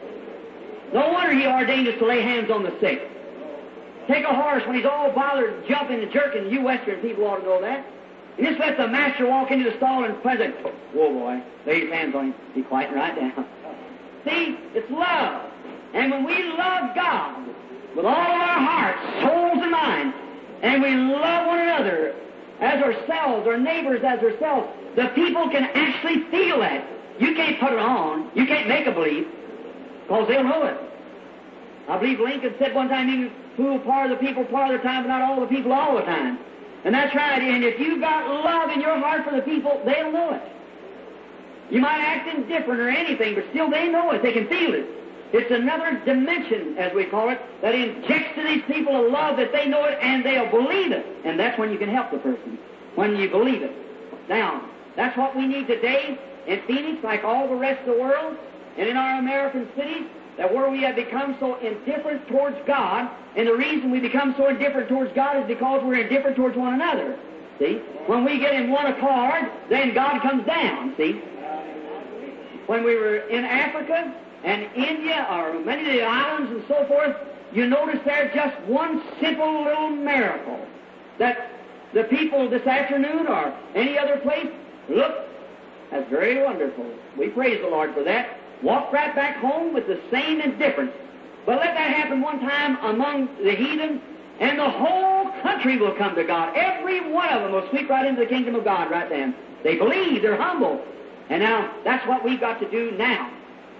No wonder he ordained us to lay hands on the sick. Take a horse when he's all bothered, jumping and jerking. You Western people ought to know that. And just let the master walk into the stall and present. Whoa, boy. Lay his hands on him. Be quiet and right down. See, it's love. And when we love God with all our hearts, souls, and minds, and we love one another as ourselves, our neighbors as ourselves, the people can actually feel that. You can't put it on. You can't make a believe, because they'll know it. I believe Lincoln said one time, you fool part of the people part of the time, but not all the people all the time. And that's right. And if you've got love in your heart for the people, they'll know it. You might act indifferent or anything, but still they know it. They can feel it. It's another dimension, as we call it, that injects to these people a love that they know it and they'll believe it. And that's when you can help the person, when you believe it. Now, that's what we need today in Phoenix, like all the rest of the world, and in our American cities, that where we have become so indifferent towards God, and the reason we become so indifferent towards God is because we're indifferent towards one another. See? When we get in one accord, then God comes down, see? When we were in Africa and India, or many of the islands and so forth, you notice there just one simple little miracle that the people this afternoon or any other place, look, that's very wonderful. We praise the Lord for that. Walk right back home with the same indifference. But let that happen one time among the heathen, and the whole country will come to God. Every one of them will sweep right into the kingdom of God right then. They believe, they're humble. And now, that's what we've got to do now.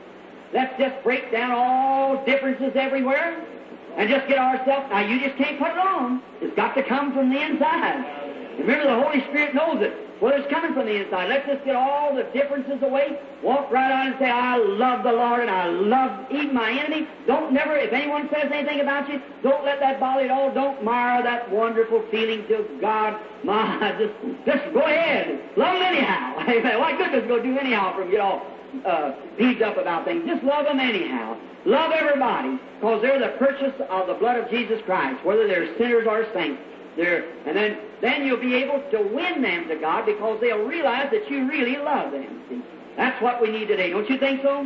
Let's just break down all differences everywhere and just get ourselves. Now, you just can't put it on. It's got to come from the inside. Remember, the Holy Spirit knows it. Well, it's coming from the inside. Let's just get all the differences away. Walk right on and say, I love the Lord and I love even my enemy. Don't never, if anyone says anything about you, don't let that bother you at all. Don't mar that wonderful feeling to God. My, just, just go ahead. Love them anyhow. Amen. What good does it go do anyhow from get all uh, peeved up about things? Just love them anyhow. Love everybody, because they're the purchase of the blood of Jesus Christ, whether they're sinners or saints. They're, and then, then you'll be able to win them to God, because they'll realize that you really love them. See? That's what we need today. Don't you think so?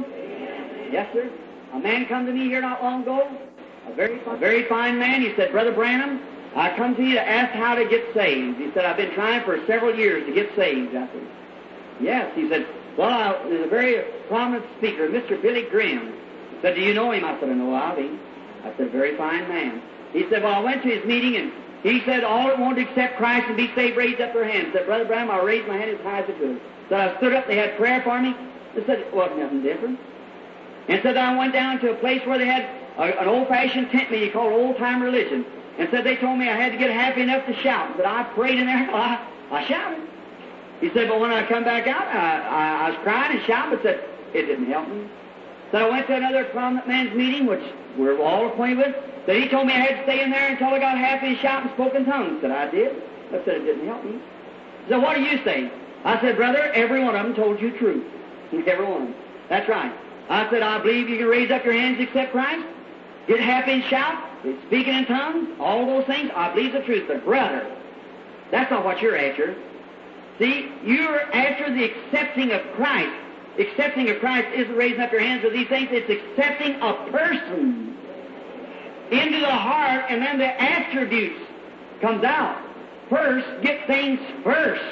Yes, sir. A man come to me here not long ago, a very, a very fine man. He said, Brother Branham, I come to you to ask how to get saved. He said, I've been trying for several years to get saved. I said, yes. He said, well, I, there's a very prominent speaker, Mister Billy Graham. He said, do you know him? I said, I know of him. I said, very fine man. He said, well, I went to his meeting, and he said, all that wanted to accept Christ and be saved raised up their hands. He said, Brother Branham, I raised my hand as high as I could. So I stood up, they had prayer for me. They said, it wasn't nothing different. And said, I went down to a place where they had a, an old-fashioned tent meeting called old-time religion. And said, they told me I had to get happy enough to shout. But I prayed in there, I, I shouted. He said, but when I come back out, I, I, I was crying and shouting, but said, it didn't help me. So I went to another prominent man's meeting, which we're all acquainted with. So he told me I had to stay in there until I got happy and shout and spoke in tongues. Said, I did. I said, it didn't help me. So what do you say? I said, brother, every one of them told you truth. Every one of them. That's right. I said, I believe you can raise up your hands and accept Christ, get happy and shout, speaking in tongues, all those things. I believe the truth. But brother, that's not what you're after. See, you're after the accepting of Christ. Accepting of Christ isn't raising up your hands with these things. It's accepting a person into the heart, and then the attributes comes out. First, get things first.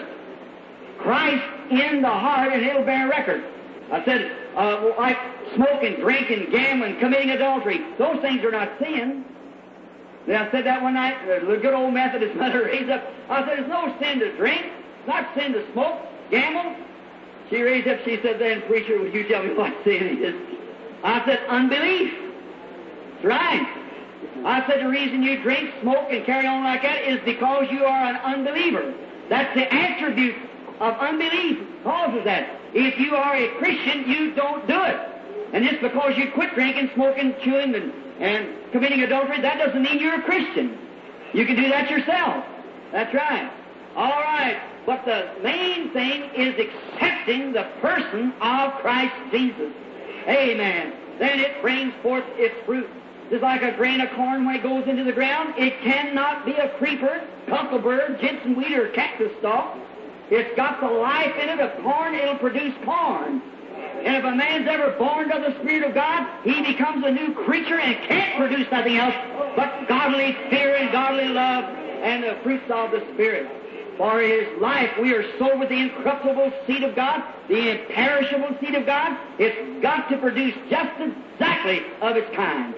Christ in the heart, and it'll bear record. I said, uh, like smoking, drinking, gambling, committing adultery. Those things are not sin. Then I said that one night, the good old Methodist mother raised up. I said, it's no sin to drink. It's not sin to smoke, gamble. She raised up, she said, then, preacher, would you tell me what sin is? I said, unbelief. That's right. I said, the reason you drink, smoke, and carry on like that is because you are an unbeliever. That's the attribute of unbelief causes that. If you are a Christian, you don't do it. And just because you quit drinking, smoking, chewing, and, and committing adultery, that doesn't mean you're a Christian. You can do that yourself. That's right. All right. But the main thing is accepting the person of Christ Jesus. Amen. Then it brings forth its fruit. Just like a grain of corn when it goes into the ground, it cannot be a creeper, cucklebird, jensenweed, or cactus stalk. It's got the life in it of corn, it'll produce corn. And if a man's ever born of the Spirit of God, he becomes a new creature and can't produce nothing else but godly fear and godly love and the fruits of the Spirit. For his life, we are sown with the incorruptible seed of God, the imperishable seed of God. It's got to produce just exactly of its kind.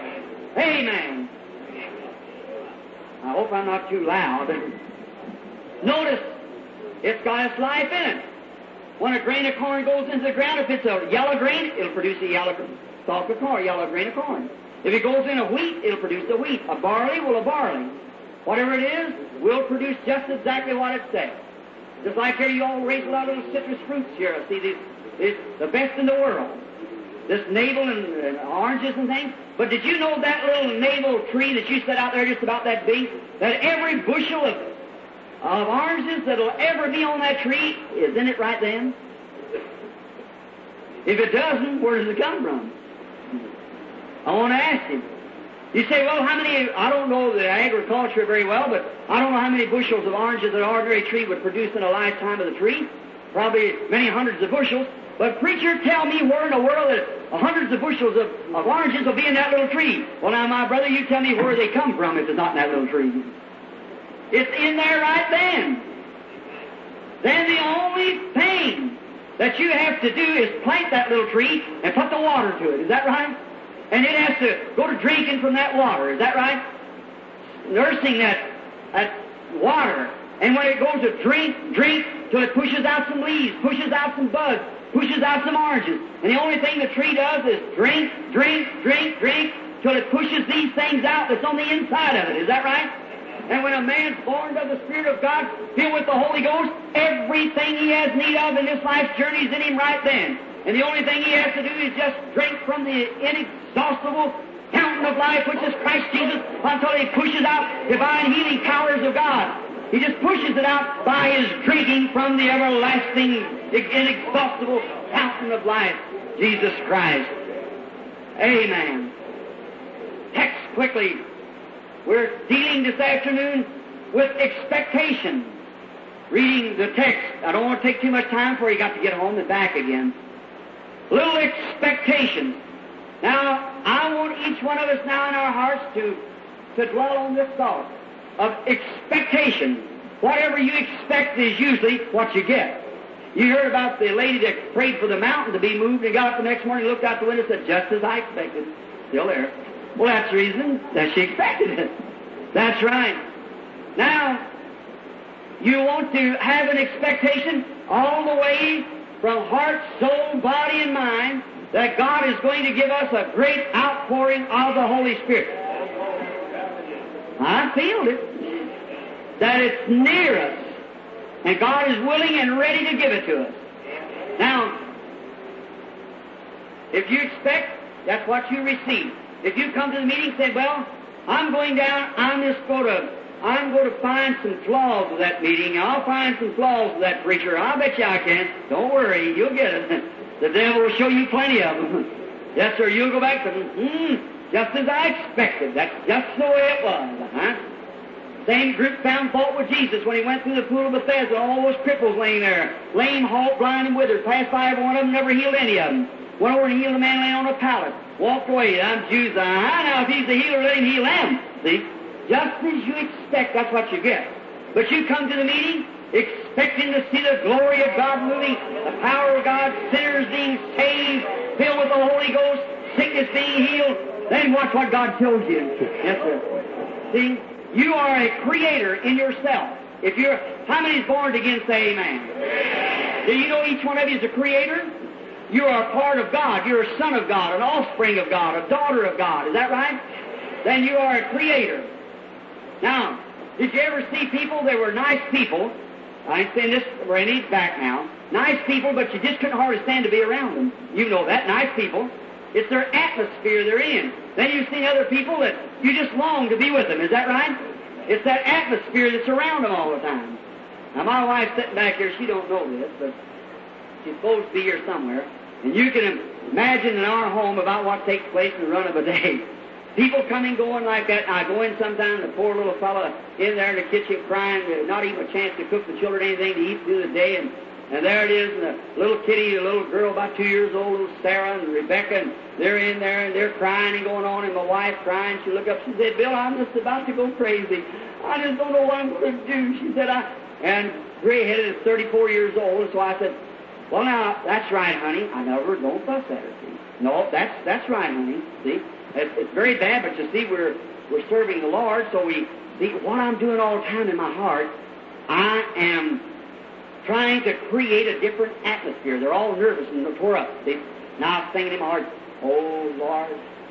Amen. I hope I'm not too loud. Notice, it's got its life in it. When a grain of corn goes into the ground, if it's a yellow grain, it'll produce a yellow stalk of corn, yellow grain of corn. If it goes in a wheat, it'll produce a wheat. A barley, well, a barley. Whatever it is, will produce just exactly what it says. Just like here, you all raise a lot of little citrus fruits here. See, these, these, the best in the world. This navel and, and oranges and things. But did you know that little navel tree that you set out there just about that big, that every bushel of, of oranges that'll ever be on that tree is in it right then? If it doesn't, where does it come from? I want to ask you. You say, well, how many, I don't know the agriculture very well, but I don't know how many bushels of oranges an ordinary tree would produce in a lifetime of the tree. Probably many hundreds of bushels. But preacher, tell me where in the world that hundreds of bushels of, of oranges will be in that little tree. Well, now, my brother, you tell me where they come from if it's not in that little tree. It's in there right then. Then the only thing that you have to do is plant that little tree and put the water to it. Is that right? and it has to go to drinking from that water. Is that right? Nursing that, that water. And when it goes to drink, drink, till it pushes out some leaves, pushes out some buds, pushes out some oranges. And the only thing the tree does is drink, drink, drink, drink, till it pushes these things out that's on the inside of it. Is that right? And when a man's born of the Spirit of God, filled with the Holy Ghost, everything he has need of in this life's journey is in him right then. And the only thing he has to do is just drink from the inexhaustible fountain of life, which is Christ Jesus, until he pushes out divine healing powers of God. He just pushes it out by his drinking from the everlasting, inexhaustible fountain of life, Jesus Christ. Amen. Text quickly. We're dealing this afternoon with expectation. Reading the text. I don't want to take too much time before you got to get home and back again. Little expectation. Now, I want each one of us now in our hearts to, to dwell on this thought of expectation. Whatever you expect is usually what you get. You heard about the lady that prayed for the mountain to be moved and got up the next morning, looked out the window and said, just as I expected. Still there. Well, that's the reason that she expected it. That's right. Now, you want to have an expectation all the way from heart, soul, body, and mind that God is going to give us a great outpouring of the Holy Spirit. I feel it. That it's near us. And God is willing and ready to give it to us. Now, if you expect, that's what you receive. If you come to the meeting and say, well, I'm going down, I'm just going to, I'm going to find some flaws with that meeting. I'll find some flaws with that preacher. I'll bet you I can. Don't worry, you'll get it. The devil will show you plenty of them. Yes, sir, you'll go back to them. Mm, just as I expected. That's just the way it was. Huh? Same group found fault with Jesus when he went through the pool of Bethesda. All those cripples laying there. Lame, halt, blind, and withered. Passed by every one of them, never healed any of them. Went over and healed a man laying on a pallet. Walked away. I'm Jews. I know if he's the healer, let him heal them. See? Just as you expect, that's what you get. But you come to the meeting expecting to see the glory of God moving, the power of God, sinners being saved, filled with the Holy Ghost, sickness being healed. Then watch what God tells you. Yes, sir. See? You are a creator in yourself. If you're, how many's born again say amen? Amen? Do you know each one of you is a creator? You are a part of God. You're a son of God, an offspring of God, a daughter of God. Is that right? Then you are a creator. Now, did you ever see people that were nice people? I ain't saying this, we're in these back now. Nice people, but you just couldn't hardly stand to be around them. You know that, nice people. It's their atmosphere they're in. Then you've seen other people that you just long to be with them. Is that right? It's that atmosphere that's around them all the time. Now, my wife's sitting back here. She don't know this, but she's supposed to be here somewhere. And you can imagine in our home about what takes place in the run of a day. People coming, going like that. I go in sometime, the poor little fellow in there in the kitchen crying, not even a chance to cook the children anything to eat through the day. And, and there it is, and the little kitty, a little girl about two years old, little Sarah and Rebecca, and they're in there, and they're crying and going on, and my wife crying. She looked up, she said, Bill, I'm just about to go crazy. I just don't know what I'm going to do. She said, I, and gray-headed is thirty-four years old, and so I said, well, now, that's right, honey. I never, don't fuss at her, see. No, that's, that's right, honey, see. It's, it's very bad, but you see, we're, we're serving the Lord, so we, see, what I'm doing all the time in my heart, I am trying to create a different atmosphere. They're all nervous and tore up, see. Now I'm thinking in my heart, oh, Lord,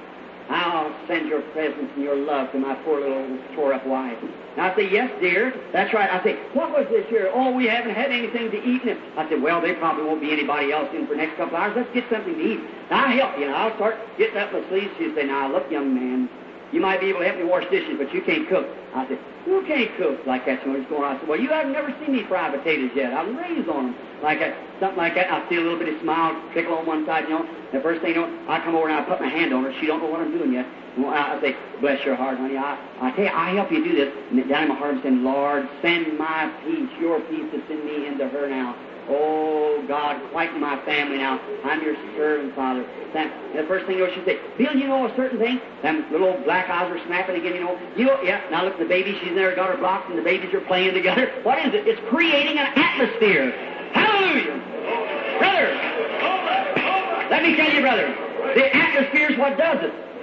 I'll send your presence and your love to my poor little tore-up wife. Now I say, yes, dear, that's right. I say, what was this here? Oh, we haven't had anything to eat. And I said, well, there probably won't be anybody else in for the next couple hours. Let's get something to eat. Now, I'll help you. And I'll start getting up my sleeves. She'll say, now, look, young man, you might be able to help me wash dishes, but you can't cook. I said, you can't cook like that. So it's going on. I said, well, you haven't never seen me fry potatoes yet. I'm raised on them like that, something like that. I see a little bit of smile trickle on one side, you know. The first thing you know, I come over and I put my hand on her. She don't know what I'm doing yet. Well, I say, bless your heart, honey. I, I tell you, I help you do this. And down in my heart I'm saying, Lord, send my peace, your peace to send me into her now. Oh, God, quieten my family now. I'm your servant, Father. And the first thing you know, she'd say, Bill, you know a certain thing? Them little old black eyes are snapping again, you know. You know, yeah, now look, the baby, she's there, got her blocks, and the babies are playing together. What is it? It's creating an atmosphere. Hallelujah! Brother, let me tell you, brother, the atmosphere is what does it.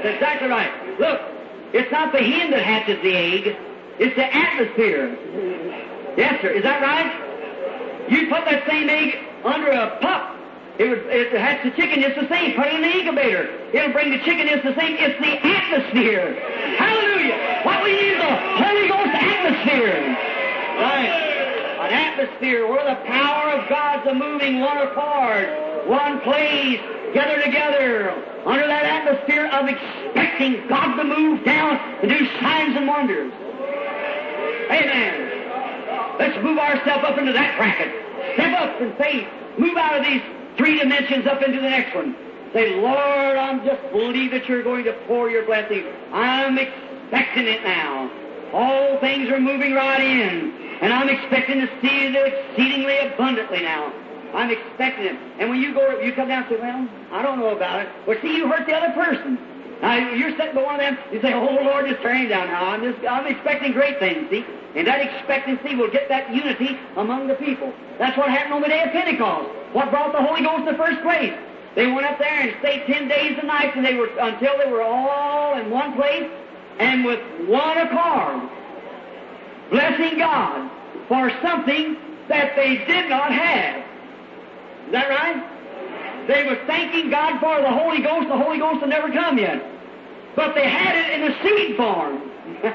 That's exactly right. Look, it's not the hen that hatches the egg, it's the atmosphere. Yes, sir. Is that right? You put that same egg under a pup, it would it hatch the chicken just the same. Put it in the incubator, it'll bring the chicken just the same. It's the atmosphere. Hallelujah! What we need is the Holy Ghost atmosphere. Right. An atmosphere where the power of God's a moving one accord, one place, gathered together, under that atmosphere of expecting God to move down and do signs and wonders. Amen. Let's move ourselves up into that bracket. Step up in faith. Move out of these three dimensions up into the next one. Say, Lord, I'm just believe that you're going to pour your blessing. I'm expecting it now. All things are moving right in. And I'm expecting to see it exceedingly abundantly now. I'm expecting it. And when you go, you come down and say, well, I don't know about it. Well, see, you hurt the other person. Now, you're sitting by one of them, you say, oh, Lord, just turn him down now. I'm just, I'm expecting great things, see? And that expectancy will get that unity among the people. That's what happened on the day of Pentecost. What brought the Holy Ghost in the first place? They went up there and stayed ten days and nights, and they were, until they were all in one place and with one accord, blessing God for something that they did not have. Is that right? They were thanking God for the Holy Ghost. The Holy Ghost had never come yet. But they had it in a seed form.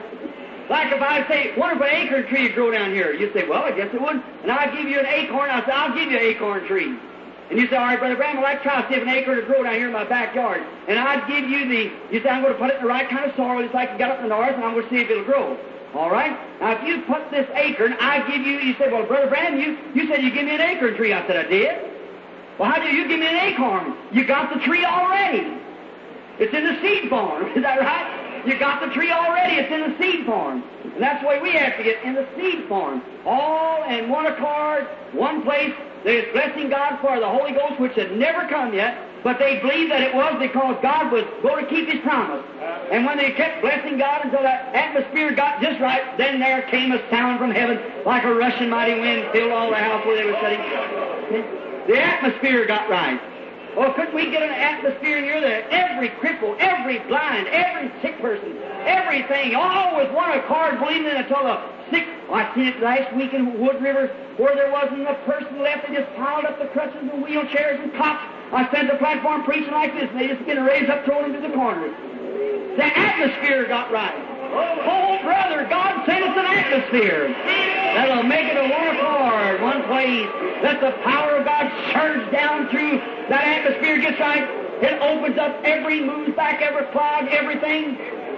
Like if I say, what if an acorn tree would grow down here? You say, well, I guess it would. And I'll give you an acorn. I'll say, I'll give you an acorn tree. And you say, all right, Brother Branham, I'd like to try to see if an acorn would grow down here in my backyard. And I'd give you the, you say, I'm going to put it in the right kind of soil, just like you got up in the north, and I'm going to see if it'll grow. All right? Now, if you put this acorn, I give you, you say, well, Brother Branham, you, you said you give me an acorn tree. I said, I did. Well, how do you give me an acorn? You got the tree already. It's in the seed form. Is that right? You got the tree already. It's in the seed form. And that's the way we have to get in the seed form. All in one accord, one place. There's blessing God for the Holy Ghost, which had never come yet, but they believed that it was because God was going to keep His promise. And when they kept blessing God until that atmosphere got just right, then there came a sound from heaven like a rushing mighty wind, filled all the house where they were sitting. The atmosphere got right. Well, couldn't we get an atmosphere in here that every cripple, every blind, every sick person, everything, all with one accord, believing in until the sick. Oh, I seen it last week in Wood River where there wasn't a person left. They just piled up the crutches and wheelchairs and cots. I spent the platform preaching like this, and they just began to raise up, thrown into the corner. The atmosphere got right. Oh, brother, God sent us an atmosphere that'll make it a one accord, one place. Let the power of God surge down through that atmosphere, gets right. It opens up every, moves back every cloud, everything.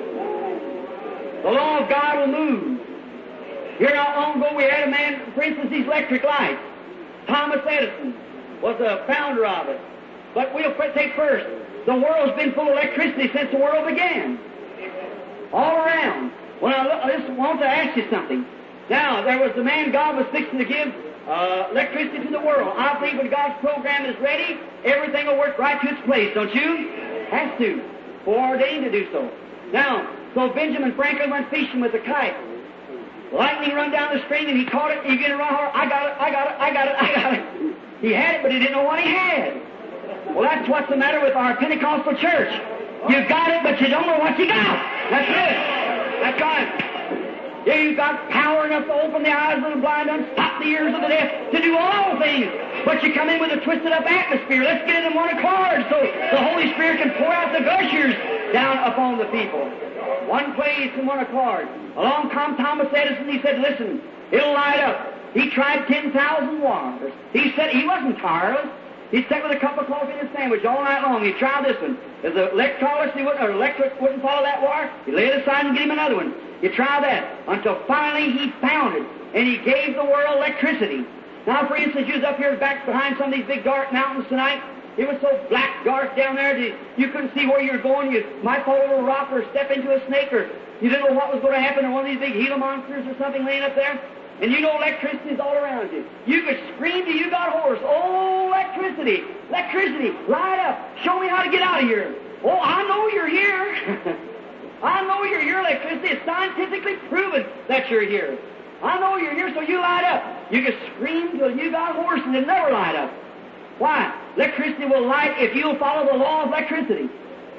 The law of God will move. Here not long ago we had a man, for instance, these electric lights. Thomas Edison was the founder of it. But we'll take first. The world's been full of electricity since the world began. All around. Well, I just want to ask you something. Now, there was the man God was fixing to give uh, electricity to the world. I believe when God's program is ready, everything will work right to its place, don't you? Has to. Foreordained to do so. Now, so Benjamin Franklin went fishing with a kite. Lightning run down the string, and he caught it, and he began to run hard. I got it, I got it, I got it, I got it. He had it, but he didn't know what he had. Well, that's what's the matter with our Pentecostal church. You got it, but you don't know what you got. That's it. That's right. Yeah, you've got power enough to open the eyes of the blind, unstop the ears of the deaf, to do all things. But you come in with a twisted up atmosphere. Let's get it in one accord so the Holy Spirit can pour out the gushers down upon the people. One place in one accord. Along come Thomas Edison. He said, listen, it'll light up. He tried ten thousand watts. He said he wasn't tireless. He sat with a cup of coffee and a sandwich all night long. He tried this one. As the electrolysis wouldn't, or electric wouldn't follow that wire, he laid it aside and gave him another one. He tried that until finally he found it, and he gave the world electricity. Now, for instance, you was up here back behind some of these big dark mountains tonight. It was so black dark down there that you couldn't see where you were going. You might fall over a rock or step into a snake, or you didn't know what was going to happen to one of these big Gila monsters or something laying up there. And you know electricity is all around you. You could scream till you got hoarse. Oh, electricity! Electricity! Light up! Show me how to get out of here. Oh, I know you're here. I know you're here, electricity. It's scientifically proven that you're here. I know you're here, so you light up. You could scream till you got hoarse and it never light up. Why? Electricity will light if you'll follow the law of electricity.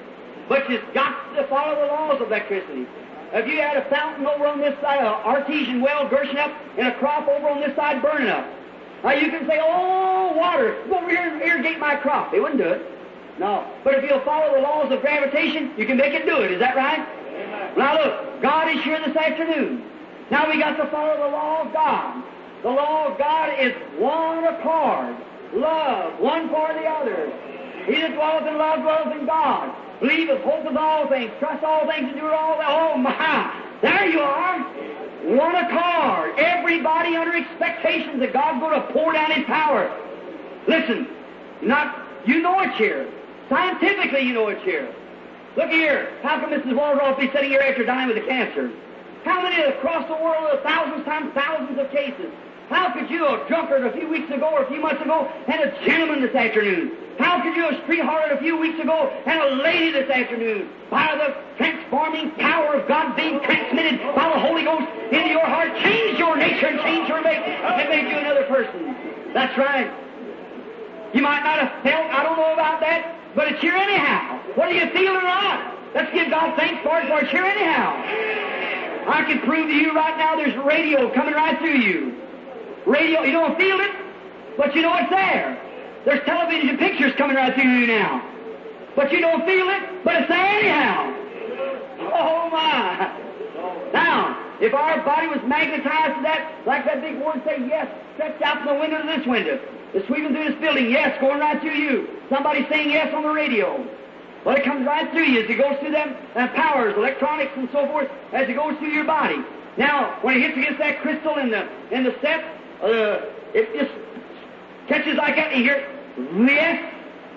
But you've got to follow the laws of electricity. If you had a fountain over on this side, an artesian well gushing up, and a crop over on this side burning up, now you can say, oh, water, go over here and irrigate my crop. They wouldn't do it. No. But if you'll follow the laws of gravitation, you can make it do it. Is that right? Amen. Now look, God is here this afternoon. Now we got to follow the law of God. The law of God is one accord. Love, one for the other. He that dwelleth in love dwelleth in God. Believeth, hopeth all things, trust all things, and do all that. Oh my! There you are. One accord. Everybody under expectations that God's going to pour down His power. Listen, not you know it's here. Scientifically, you know it's here. Look here. How can Missus Waldrop be sitting here after dying with a cancer? How many across the world, thousands times thousands of cases? How could you, a drunkard a few weeks ago or a few months ago, and a gentleman this afternoon? How could you, a street harlot a few weeks ago, and a lady this afternoon? By the transforming power of God being transmitted by the Holy Ghost into your heart, change your nature and change your make, and make you another person. That's right. You might not have felt, I don't know about that, but it's here anyhow. Whether you feel it or not, let's give God thanks for it, for it's here anyhow. I can prove to you right now there's radio coming right through you. Radio, you don't feel it, but you know it's there. There's television pictures coming right through you now. But you don't feel it, but it's there anyhow. Oh my. Now, if our body was magnetized to that, like that big word say, yes, stretched out from the window to this window. It's sweeping through this building, yes, going right through you. Somebody saying yes on the radio. Well, it comes right through you as it goes through them uh, powers, electronics and so forth, as it goes through your body. Now, when it hits against that crystal in the in the set, uh, it just catches like that, and you hear, yes.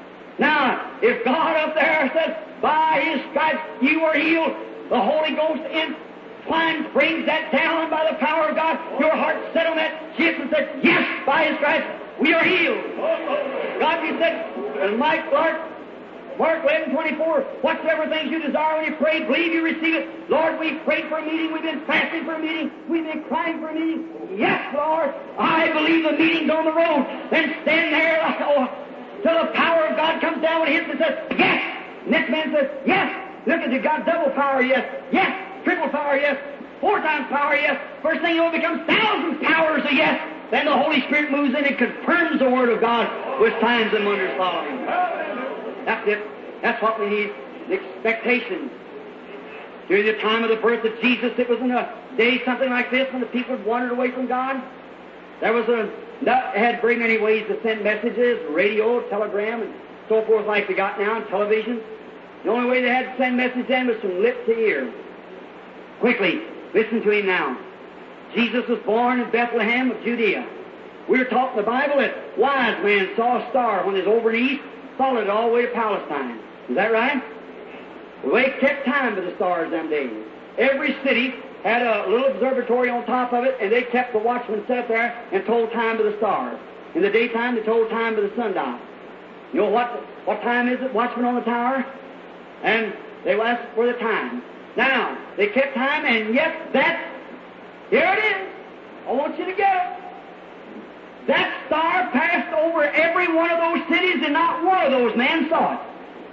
Now, if God up there says, by His stripes you are healed, the Holy Ghost entwines, brings that down, and by the power of God, your heart set on that chip and said, yes, by His stripes we are healed. God, you said, and Mike Clark, Mark eleven twenty-four, whatsoever things you desire when you pray, believe you receive it. Lord, we've prayed for a meeting, we've been fasting for a meeting, we've been crying for a meeting. Yes, Lord, I believe the meeting's on the road. Then stand there like, oh, till the power of God comes down when it hits and says, yes. Next man says, yes. Look at you, got double power, yes. Yes. Triple power, yes. Four times power, yes. First thing you know, it becomes thousand powers of yes. Then the Holy Spirit moves in and confirms the Word of God with signs and wonders following. That's it. That's what we need. Expectation. During the time of the birth of Jesus, it was in a day something like this when the people had wandered away from God. There was a, not had very many ways to send messages, radio, telegram, and so forth like we got now, and television. The only way they had to send messages then was from lip to ear. Quickly, listen to him now. Jesus was born in Bethlehem of Judea. We were taught in the Bible that wise men saw a star when it was over in the east, followed it all the way to Palestine. Is that right? Well, they kept time to the stars them days. Every city had a little observatory on top of it, and they kept the watchmen set up there and told time to the stars. In the daytime, they told time to the sundial. You know what, what time is it, watchmen on the tower? And they asked for the time. Now, they kept time, and yet that, here it is. I want you to get it. That star passed over every one of those cities, and not one of those men saw it.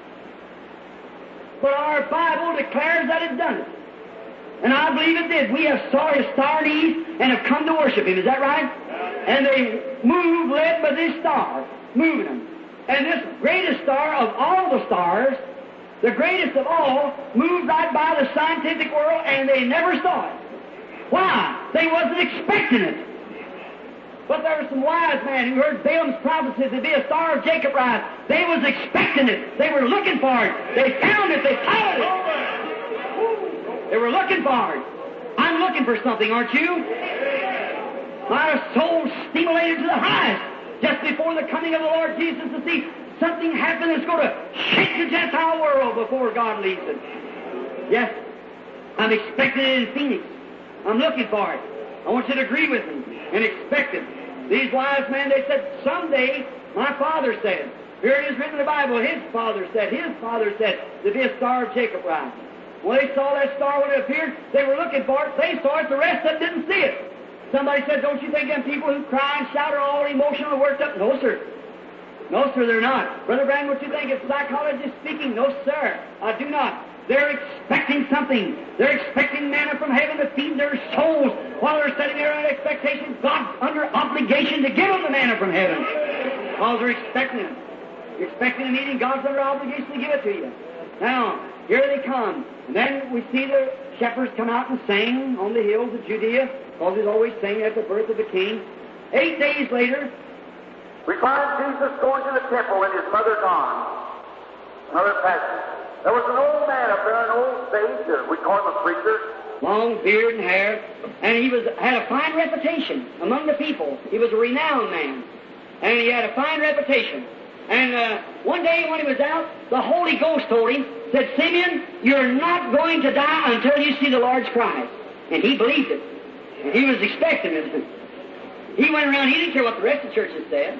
But our Bible declares that it done it. And I believe it did. We have saw His star in the east and have come to worship Him. Is that right? And they moved, led by this star, moving them. And this greatest star of all the stars, the greatest of all, moved right by the scientific world, and they never saw it. Why? They wasn't expecting it. But there were some wise men who heard Balaam's prophecies to be a star of Jacob rise. They was expecting it. They were looking for it. They found it. They followed it. They were looking for it. I'm looking for something, aren't you? My soul stimulated to the highest just before the coming of the Lord Jesus to see something happen that's going to shake the Gentile world before God leads it. Yes, I'm expecting it in Phoenix. I'm looking for it. I want you to agree with me and expect it. These wise men, they said, someday, my father said, here it is written in the Bible, his father said, his father said, to be a star of Jacob rise. When they saw that star when it appeared, they were looking for it, they saw it, the rest of them didn't see it. Somebody said, don't you think them people who cry and shout are all emotional and worked up? No, sir. No, sir, they're not. Brother Branham, what you think? It's psychologists speaking. No, sir, I do not. They're expecting something. They're expecting manna from heaven to feed their souls. While they're sitting there in expectation, God's under obligation to give them the manna from heaven. Because they're expecting it. You're expecting a meeting, God's under obligation to give it to you. Now, here they come. And then we see the shepherds come out and sing on the hills of Judea, because he's always singing at the birth of the king. Eight days later, we find Jesus going to the temple in his mother's arms. Another passage. There was an old man up there, an old sage, or we call him a preacher. Long beard and hair, and he was had a fine reputation among the people. He was a renowned man, and he had a fine reputation. And uh, one day when he was out, the Holy Ghost told him, said, Simeon, you're not going to die until you see the Lord's Christ. And he believed it. And he was expecting it. He went around, he didn't care what the rest of the churches said.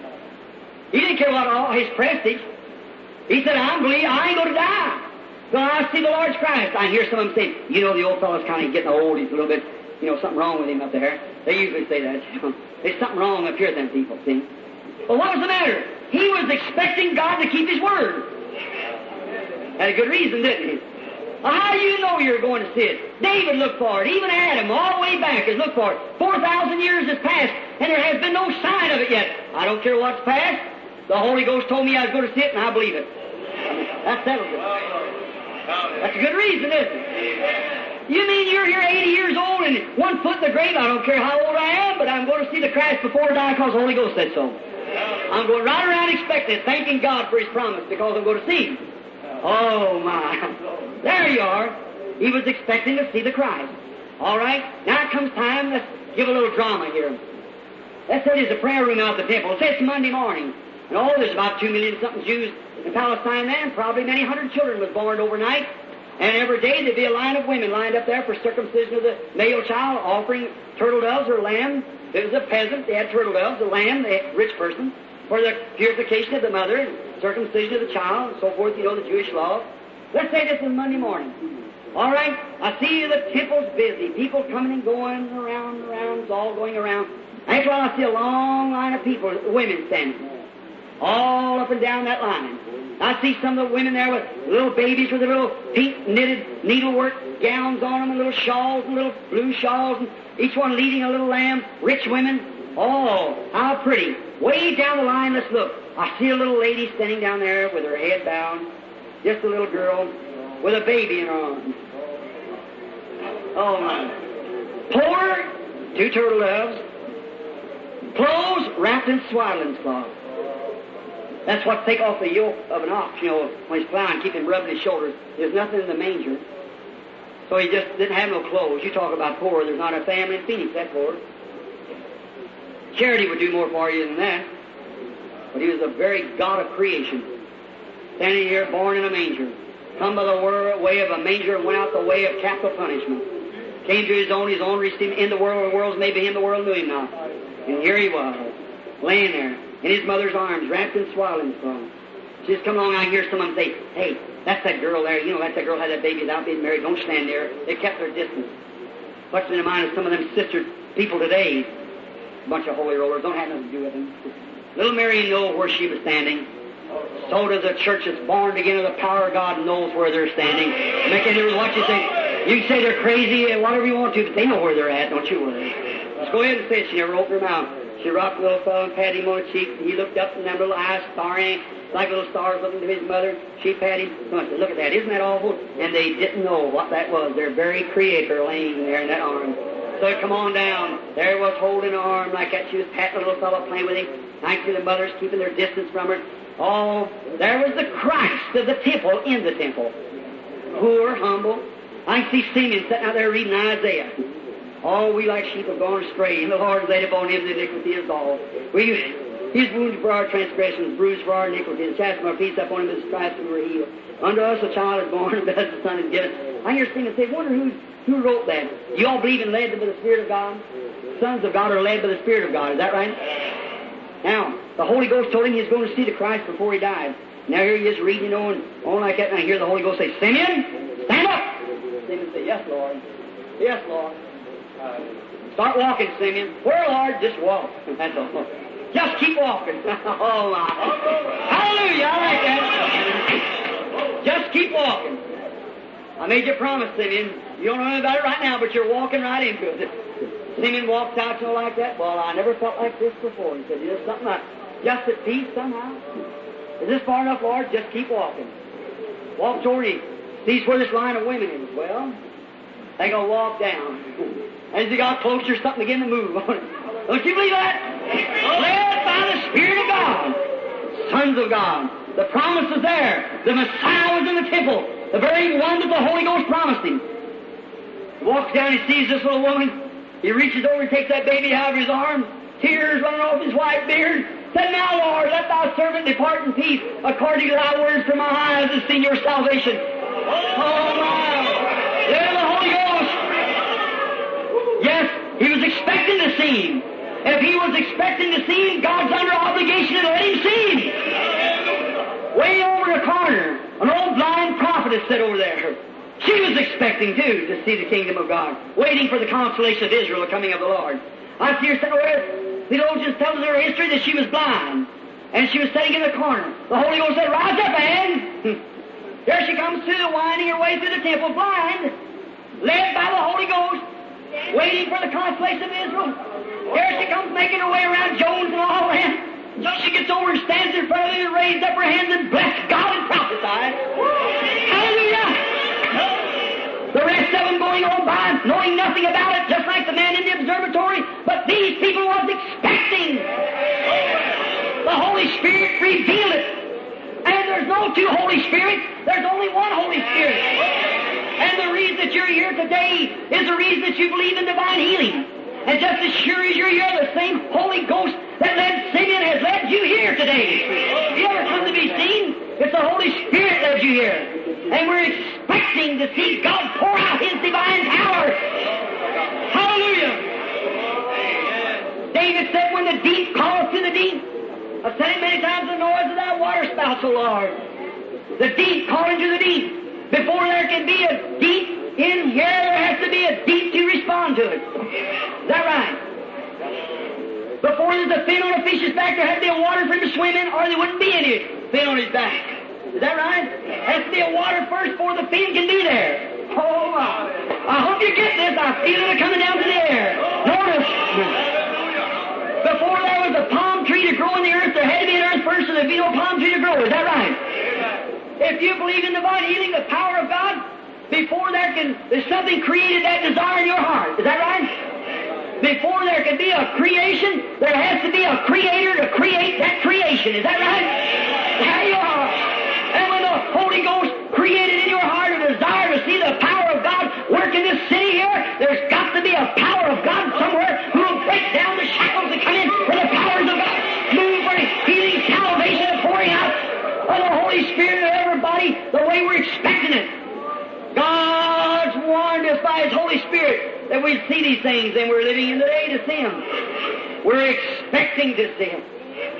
He didn't care what all his prestige. He said, I'm believe I ain't going to die. So I see the Lord's Christ. I hear some of them say, you know, the old fellow's kind of getting old. He's a little bit, you know, something wrong with him up there. They usually say that. There's something wrong up here with them people, see. But what was the matter? He was expecting God to keep His word. Had a good reason, didn't he? Well, how do you know you're going to see it? David looked for it. Even Adam, all the way back, has looked for it. Four thousand years has passed, and there has been no sign of it yet. I don't care what's passed. The Holy Ghost told me I was going to see it, and I believe it. That settles it. That's a good reason, isn't it? You mean you're here eighty years old and one foot in the grave? I don't care how old I am, but I'm going to see the Christ before I die because the Holy Ghost said so. I'm going right around expecting it, thanking God for His promise because I'm going to see Him. Oh, my. There you are. He was expecting to see the Christ. All right? Now it comes time. Let's give a little drama here. Let's say there's a prayer room out at the temple. Say it's Monday morning. And oh, there's about two million something Jews in Palestine then. Probably many hundred children was born overnight. And every day there'd be a line of women lined up there for circumcision of the male child, offering turtle doves or lamb. If it was a peasant, they had turtle doves, a lamb, a rich person, for the purification of the mother and circumcision of the child, and so forth, you know, the Jewish law. Let's say this is Monday morning. All right, I see the temple's busy. People coming and going around and around. It's all going around. After a while, I see a long line of people, women standing, all up and down that line. I see some of the women there with little babies with their little pink knitted needlework gowns on them and little shawls and little blue shawls, and each one leading a little lamb, rich women. Oh, how pretty. Way down the line, let's look. I see a little lady standing down there with her head bowed, just a little girl with a baby in her arms. Oh, my. Poor, two turtle doves, clothes wrapped in swaddling cloth. That's what take off the yoke of an ox, you know, when he's plowing, keep him rubbing his shoulders. There's nothing in the manger. So he just didn't have no clothes. You talk about poor, there's not a family in Phoenix that poor. Charity would do more for you than that. But he was the very God of creation, standing here born in a manger. Come by the way of a manger and went out the way of capital punishment. Came to his own, his own received him in the world, the world's made by him, the world knew him not. And here he was, laying there, in his mother's arms, wrapped in swaddling cloth. She just come along, I hear someone say, hey, that's that girl there. You know, that's that girl had that baby without being married. Don't stand there. They kept their distance. Puts me in mind of some of them sister people today. A bunch of holy rollers. Don't have nothing to do with them. Little Mary knew where she was standing. So does the church that's born again of the power of God knows where they're standing. Make any difference what you think. You can say they're crazy and whatever you want to, but they know where they're at. Don't you worry. Let's go ahead and say it. She never opened her mouth. She rocked the little fellow and patted him on the cheek. He looked up and them little eyes starring like little stars looking to his mother. She patted him. I said, look at that. Isn't that awful? And they didn't know what that was. Their very creator laying there in that arm. So come on down. There was holding her arm like that. She was patting the little fellow playing with him. I see the mothers keeping their distance from her. Oh, there was the Christ of the temple in the temple. Poor, humble. I see Simeon sitting out there reading Isaiah. Oh, we like sheep have gone astray, and the Lord laid upon him the iniquity of us all. We, He was wounded for our transgressions, bruised for our iniquities. The chastisement of our peace upon him is Christ, we were healed. Unto us a child is born, and us a son is given. I hear Simeon say, wonder who, who wrote that. You all believe in led by the Spirit of God? Sons of God are led by the Spirit of God. Is that right? Now, the Holy Ghost told him he was going to see the Christ before he died. Now here he is reading, you know, and on like that, and I hear the Holy Ghost say, Simeon, stand up! Simeon said, yes, Lord. Yes, Lord. Uh, start walking, Simeon. Where, Lord? Just walk. That's all. Just keep walking. Oh, my. Hallelujah. I like that. Just keep walking. I made you a promise, Simeon. You don't know anything about it right now, but you're walking right into it. Simeon walks out to her like that. Well, I never felt like this before. He said, there's something like just at peace somehow. Is this far enough, Lord? Just keep walking. Walk toward him. Sees where this line of women is. Well, they going to walk down. And as he got closer, something began to move on it. Don't you believe that? Led by the Spirit of God. Sons of God. The promise is there. The Messiah was in the temple. The very one that the Holy Ghost promised him. He walks down and sees this little woman. He reaches over and takes that baby out of his arms. Tears running off his white beard. Said, now, Lord, let thy servant depart in peace, according to thy words, for my eyes have seen your salvation. Oh, my. There's the Holy Ghost. Yes, he was expecting to see him. If he was expecting to see him, God's under obligation to let him see him. Way over the corner, an old blind prophetess sat over there. She was expecting, too, to see the kingdom of God, waiting for the consolation of Israel, the coming of the Lord. I see her sitting over there. Theologians tell us in her history that she was blind, and she was sitting in the corner. The Holy Ghost said, rise up, Anne. There she comes through the winding her way through the temple, blind, led by the Holy Ghost, waiting for the consolation of Israel. There she comes making her way around Jones and all that. So she gets over and stands in front of him and raised up her hands and blessed God and prophesied. Hallelujah! The rest of them going on by, knowing nothing about it, just like the man in the observatory. But these people was expecting. The Holy Spirit revealed it. And there's no two Holy Spirits. There's only one Holy Spirit. And the reason that you're here today is the reason that you believe in divine healing. And just as sure as you're here, the same Holy Ghost that led Simeon has led you here today. You ever come to be seen? It's the Holy Spirit led you here. And we're expecting to see God pour out His divine power. Hallelujah. David said, when the deep calleth to the deep, I've said it many times, the noise of thy water spouts, O Lord. The deep calling to the deep. Before there can be a deep in here, there has to be a deep to respond to it. Is that right? Before there's a fin on a fish's back, there has to be a water for him to swim in, or there wouldn't be any fin on his back. Is that right? There has to be a water first before the fin can be there. Oh, my. I hope you get this. I feel it coming down to the air. Notice. Before there was a palm tree to grow in the earth, there had to be an earth first, and there'd be no palm tree to grow. Is that right? If you believe in divine healing, the power of God, before there can, there's something created that desire in your heart. Is that right? Before there can be a creation, there has to be a creator to create that creation. Is that right? There you are. And when the Holy Ghost created in your heart a desire to see the power of God work in this city here, there's got to be a power of God somewhere who will break down the shackles that come in for the powers of God, move for healing, salvation, and pouring out of the Holy Spirit of everybody the way we're expecting it. God's warned us by His Holy Spirit that we'd see these things, and we're living in the day to see them. We're expecting to see them.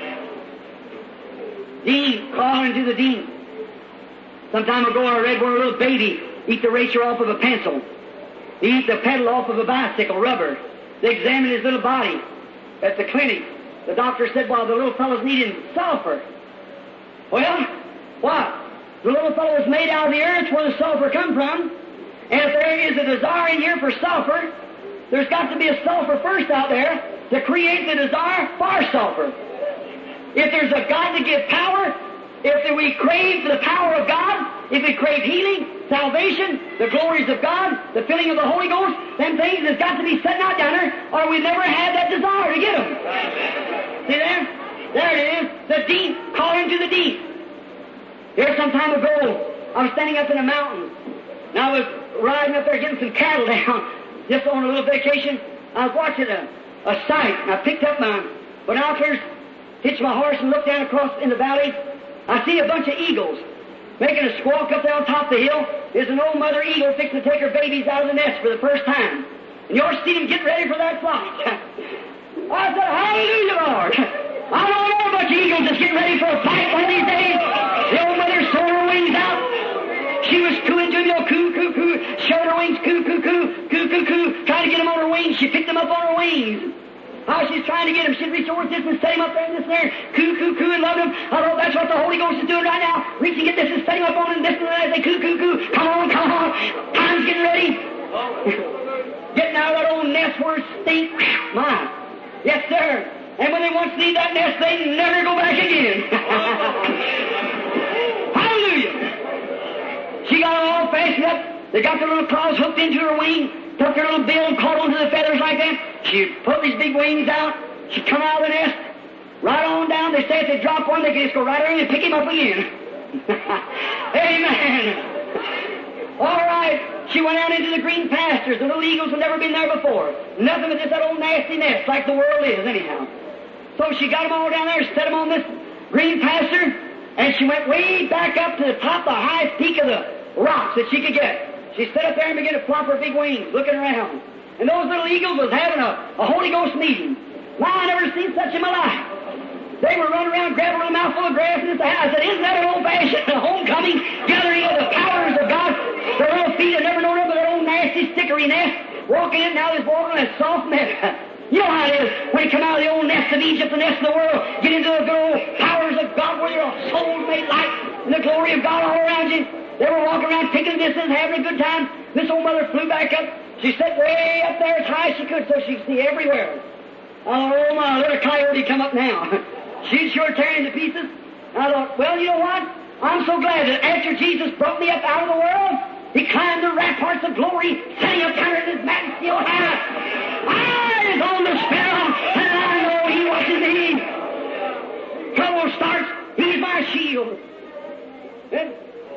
Dean, calling to the dean. Some time ago I read where a little baby eat the eraser off of a pencil. He eat the pedal off of a bicycle, rubber. They examined his little body at the clinic. The doctor said, well, the little fellow's needing sulfur. Well, what? The little fellow was made out of the earth where the sulfur come from. And if there is a desire in here for sulfur, there's got to be a sulfur first out there to create the desire for sulfur. If there's a God to give power, if we crave the power of God, if we crave healing, salvation, the glories of God, the filling of the Holy Ghost, them things has got to be setting out down there, or we never had that desire to get them. See there? There it is. The deep calling to the deep. Here some time ago, I was standing up in a mountain, and I was riding up there getting some cattle down, just on a little vacation. I was watching a, a sight, and I picked up my binoculars, hitched my horse, and looked down across in the valley. I see a bunch of eagles making a squawk up there on top of the hill. There's an old mother eagle fixing to take her babies out of the nest for the first time. And you ought to see them get ready for that flight. I said, hallelujah, Lord. I don't know a bunch of eagles that's getting ready for a flight one of these days. The old mother sewed her wings out. She was cooing to me, oh, coo, coo, coo. Showed her wings, coo, coo, coo, coo, coo, coo. Trying to get them on her wings. She picked them up on her wings. How she was trying to get him. She'd reach over this and set him up there and this and there. Coo, coo, coo, and loved him. I thought that's what the Holy Ghost is doing right now. Reach and get this and set him up on him, this and that. Say, coo, coo, coo. Come on, come on. Time's getting ready. Getting out of that old nest where it stinks. My. Yes, sir. And when they once leave that nest, they never go back again. Hallelujah. She got it all fastened up. They got their little claws hooked into her wing. Took her little bill and caught onto the feathers like that. She put these big wings out. She come out of the nest. Right on down. They say if they drop one, they can just go right in and pick him up again. Amen. All right. She went out into the green pastures. The little eagles had never been there before. Nothing but just that old nasty nest like the world is anyhow. So she got them all down there, set them on this green pasture, and she went way back up to the top, the highest peak of the rocks that she could get. She sat up there and began to flop her big wings, looking around. And those little eagles was having a, a Holy Ghost meeting. Now, I never seen such in my life. They were running around, grabbing a mouthful of grass, and I said, isn't that an old-fashioned homecoming gathering of the powers of God? Their little feet had never known of their old nasty stickery nest. Walking in, now they're walking on that soft net. You know how it is when you come out of the old nest of Egypt, the nest of the world, get into the good old powers of God where your soul made light and the glory of God all around you. They were walking around taking distance, having a good time. This old mother flew back up. She sat way up there as high as she could so she could see everywhere. Oh, my little coyote come up now. She'd sure tear into pieces. I thought, well, you know what? I'm so glad that after Jesus brought me up out of the world, He climbed the ramparts of glory, setting up there in His majesty on high. I is on the sparrow, and I know He watches me. Trouble starts, He's my shield. And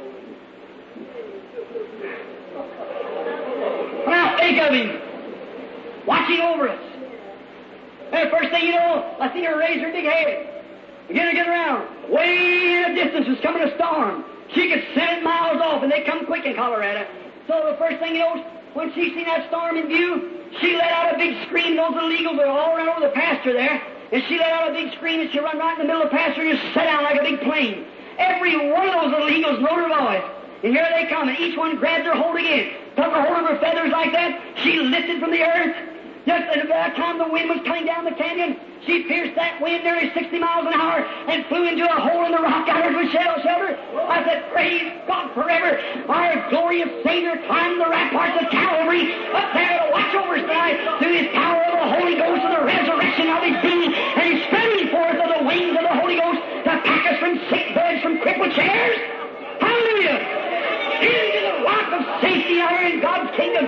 now think of Him watching over us. And the first thing you know, I see her raise her big head. Begin to get around. Way in the distance was coming a storm. She could send it miles off, and they come quick in Colorado. So the first thing you know, when she seen that storm in view, she let out a big scream. Those little eagles were all around over the pasture there. And she let out a big scream, and she run right in the middle of the pasture and just sat down like a big plane. Every one of those little eagles knowed her voice. And here they come, and each one grabbed her hold again. Took her hold of her feathers like that. She lifted from the earth. Just at that time the wind was coming down the canyon, she pierced that wind nearly sixty miles an hour and flew into a hole in the rock out of her shelter. I said, praise God forever. Our glorious Savior climbed the ramparts of Calvary up there to watch over us tonight through His power of the Holy Ghost and the resurrection of His being. And He's spreading forth of the wings of the Holy Ghost to pack us from sick beds, from crippled chairs. Hallelujah! Into the rock of safety out in God's kingdom.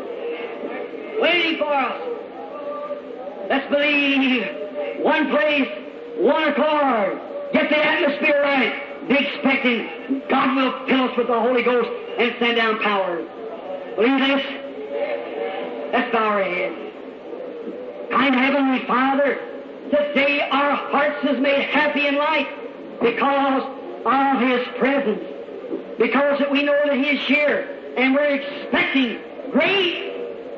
Waiting for us. Let's believe. One place, one accord. Get the atmosphere right. Be expecting God will fill us with the Holy Ghost and send down power. Believe this? Let's bow our heads. Kind Heavenly Father, today our hearts is made happy and light because of His presence. Because that we know that He is here and we're expecting great,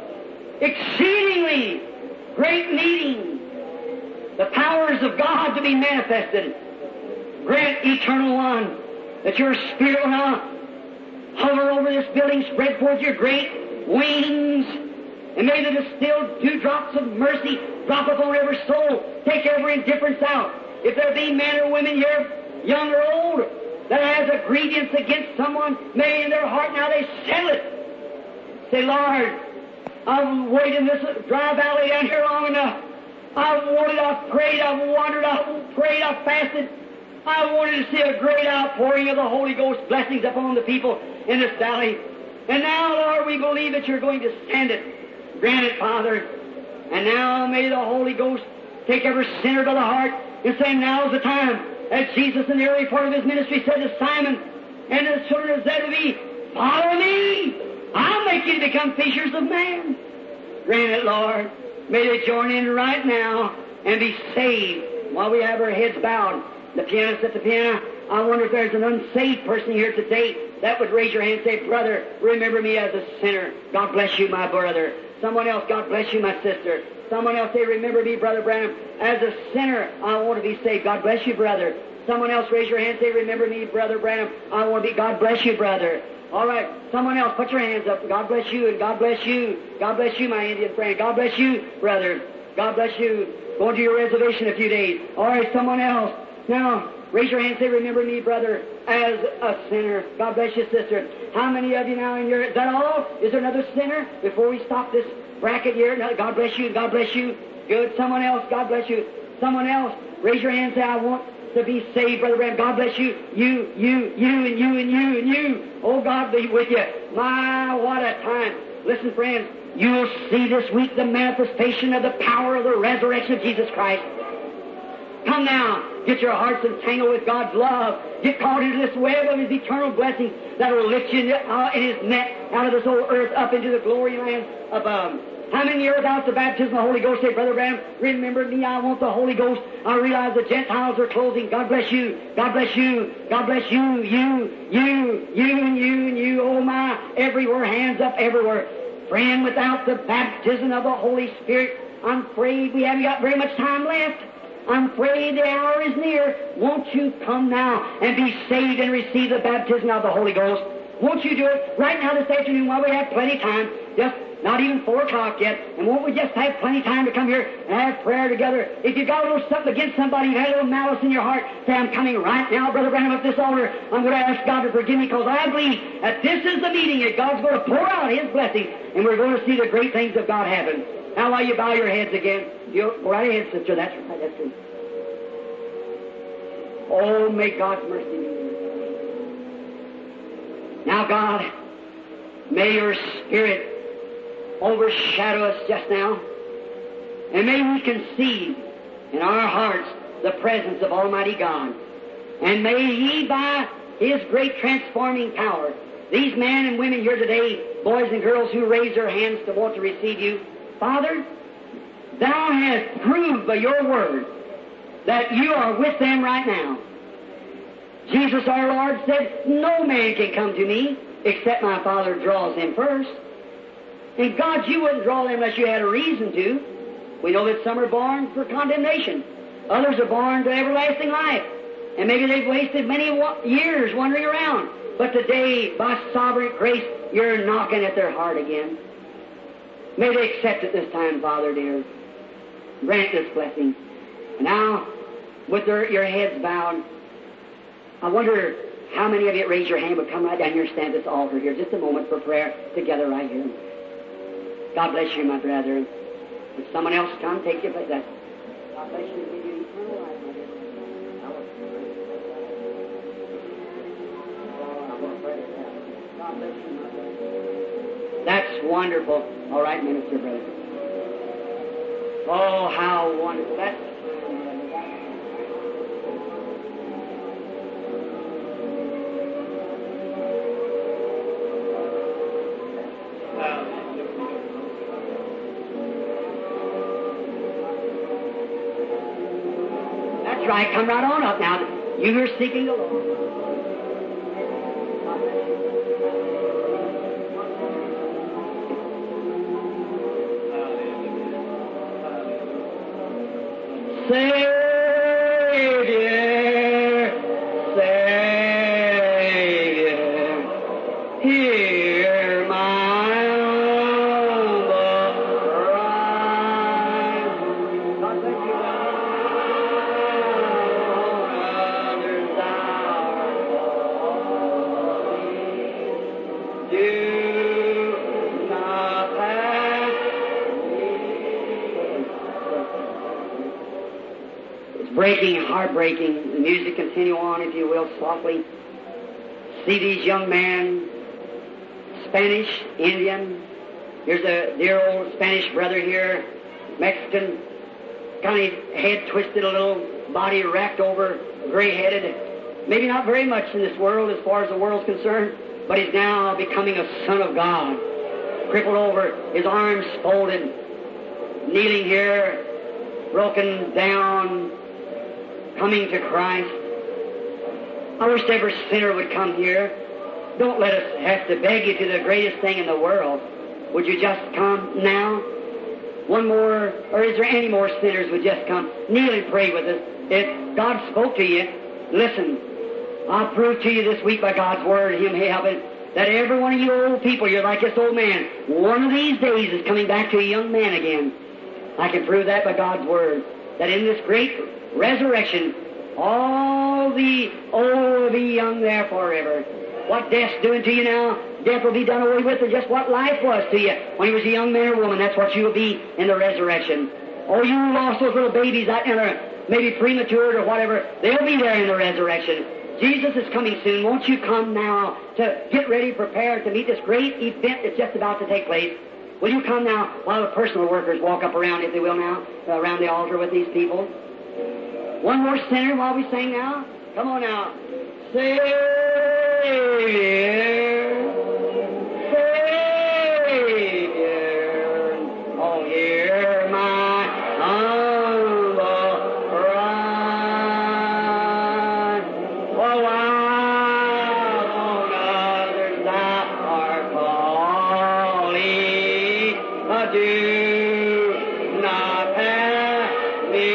exceedingly great meeting, the powers of God to be manifested. Grant, Eternal One, that Your Spirit will now hover over this building, spread forth Your great wings, and may the distilled dewdrops of mercy drop upon every soul, take every indifference out. If there be men or women here, young or old, that has a grievance against someone, may in their heart now they settle it. Say, Lord, I've waited in this dry valley down here long enough. I've wanted, I've prayed, I've wandered, I've prayed, I've fasted. I wanted to see a great outpouring of the Holy Ghost blessings upon the people in this valley. And now, Lord, we believe that You're going to send it. Grant it, Father. And now may the Holy Ghost take every sinner to the heart and say, now's the time. As Jesus in the early part of His ministry said to Simon and the children of Zebedee, follow me. I'll make you to become fishers of men. Grant it, Lord. May they join in right now and be saved while we have our heads bowed. The pianist at the piano, I wonder if there's an unsaved person here today that would raise your hand and say, brother, remember me as a sinner. God bless you, my brother. Someone else, God bless you, my sister. Someone else say, remember me, Brother Branham, as a sinner. I want to be saved. God bless you, brother. Someone else raise your hand and say, remember me, Brother Branham. I want to be. God bless you, brother. All right, someone else, put your hands up. God bless you, and God bless you. God bless you, my Indian friend. God bless you, brother. God bless you. Going to your reservation a few days. Or is someone else. Now, raise your hand and say, remember me, brother, as a sinner. God bless you, sister. How many of you now in your... Is that all? Is there another sinner before we stop this bracket here? No, God bless you. God bless you. Good. Someone else. God bless you. Someone else. Raise your hand and say, I want to be saved, Brother Branham. God bless you. You, you, you, and you, and you, and you. Oh, God be with you. My, what a time. Listen, friends, you'll see this week the manifestation of the power of the resurrection of Jesus Christ. Come now. Get your hearts entangled with God's love. Get caught into this web of His eternal blessing that will lift you in, uh, in His net out of this old earth up into the glory land above. How many years without the baptism of the Holy Ghost say, Brother Branham, remember me, I want the Holy Ghost. I realize the Gentiles are closing. God bless you. God bless you. God bless you. You, you, you, and you, and you. Oh my, everywhere, hands up everywhere. Friend, without the baptism of the Holy Spirit, I'm afraid we haven't got very much time left. I'm afraid the hour is near. Won't you come now and be saved and receive the baptism of the Holy Ghost? Won't you do it right now this afternoon while we have plenty of time? Just not even four o'clock yet. And won't we just have plenty of time to come here and have prayer together? If you've got a little something against somebody, you've had a little malice in your heart, say, I'm coming right now, Brother Branham, at this altar. I'm going to ask God to forgive me because I believe that this is the meeting that God's going to pour out His blessing and we're going to see the great things of God happen. Now while you bow your heads again, you go right ahead, sister. That's right. That's it. Oh, may God's mercy be with you. Now, God, may your Spirit overshadow us just now, and may we conceive in our hearts the presence of Almighty God. And may He, by His great transforming power, these men and women here today, boys and girls who raise their hands to want to receive you, Father, Thou hast proved by your word that you are with them right now. Jesus our Lord said, no man can come to me except my Father draws him first. And God, you wouldn't draw them unless you had a reason to. We know that some are born for condemnation. Others are born to everlasting life. And maybe they've wasted many years wandering around. But today, by sovereign grace, you're knocking at their heart again. May they accept it this time, Father dear. Grant this blessing. And now, with their, your heads bowed, I wonder how many of you raise your hand would come right down here and stand at this altar here. Just a moment for prayer together right here. God bless you, my brother. If someone else come, take your place. God bless you and give you eternal life, my dear. God bless you, my brother. That's wonderful. All right, minister, brother. Oh, how wonderful. That's right, come right on up now. You who are seeking the Lord. Savior, Savior, hear my humble cry. God bless you. Breaking, heartbreaking. The music continue on, if you will, softly. See these young men, Spanish, Indian. Here's a dear old Spanish brother here, Mexican, kind of head twisted a little, body wrapped over, gray-headed. Maybe not very much in this world as far as the world's concerned, but he's now becoming a son of God. Crippled over, his arms folded, kneeling here, broken down, coming to Christ. I wish every sinner would come here. Don't let us have to beg you to the greatest thing in the world. Would you just come now? One more, or is there any more sinners would just come? Kneel and pray with us. If God spoke to you, listen. I'll prove to you this week by God's Word, Him helping, that every one of you old people, you're like this old man. One of these days is coming back to a young man again. I can prove that by God's Word. that in this great resurrection, all the old will be young there forever. What death's doing to you now, death will be done away with, and just what life was to you when you was a young man or woman, that's what you will be in the resurrection. Or you lost those little babies out there, maybe prematured or whatever, they'll be there in the resurrection. Jesus is coming soon. Won't you come now to get ready, prepared to meet this great event that's just about to take place? Will you come now while the personal workers walk up around, if they will now, around the altar with these people? One more sinner while we sing now. Come on now. Savior, Savior, oh, hear my humble cry. Oh, while on others thou art calling, do not pass me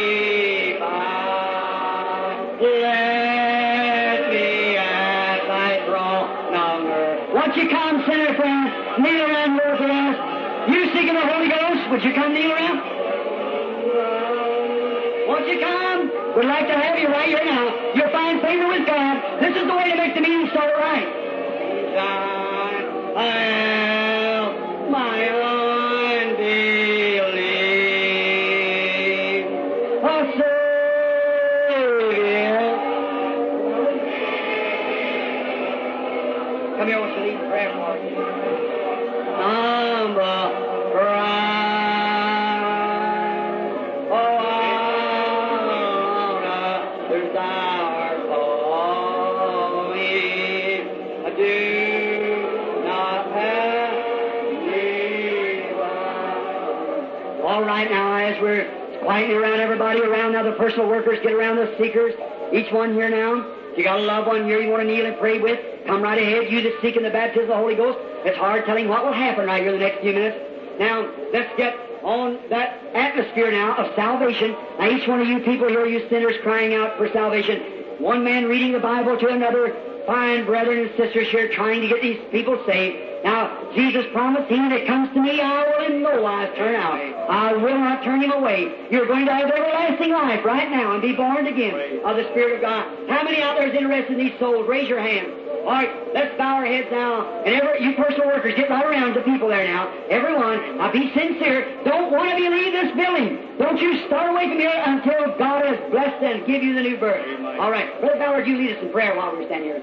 by. Let me at thy throne number. Won't you come, sinner friend, kneel around Lord for us. You seeking the Holy Ghost, would you come kneel around? Won't you come? We'd like to have you right here now. You'll find favor with God. This is the way to make the meeting so right. Shine, help my unbelief. Oh, Savior. Come here, what's the lead in prayer for? Humble cry. Oh, on others thou art calling. Do not pass me by. All right, now, as we're quieting around everybody around now, the personal workers get around the seekers. Each one here now. If you got a loved one here you want to kneel and pray with, come right ahead. You that's seeking the baptism of the Holy Ghost, it's hard telling what will happen right here in the next few minutes. Now, let's get on that atmosphere now of salvation. Now, each one of you people here, you sinners crying out for salvation, one man reading the Bible to another, fine brethren and sisters here trying to get these people saved. Now, Jesus promised, he that comes to me, I will in no wise turn out. I will not turn him away. You're going to have everlasting life right now and be born again of the Spirit of God. How many out there is interested in these souls? Raise your hand. All right, let's bow our heads now. And every, you personal workers, get right around the people there now. Everyone, now be sincere. Don't want to leave this building. Don't you start away from here until God has blessed and give you the new birth. All right, Brother Ballard, you lead us in prayer while we're standing here.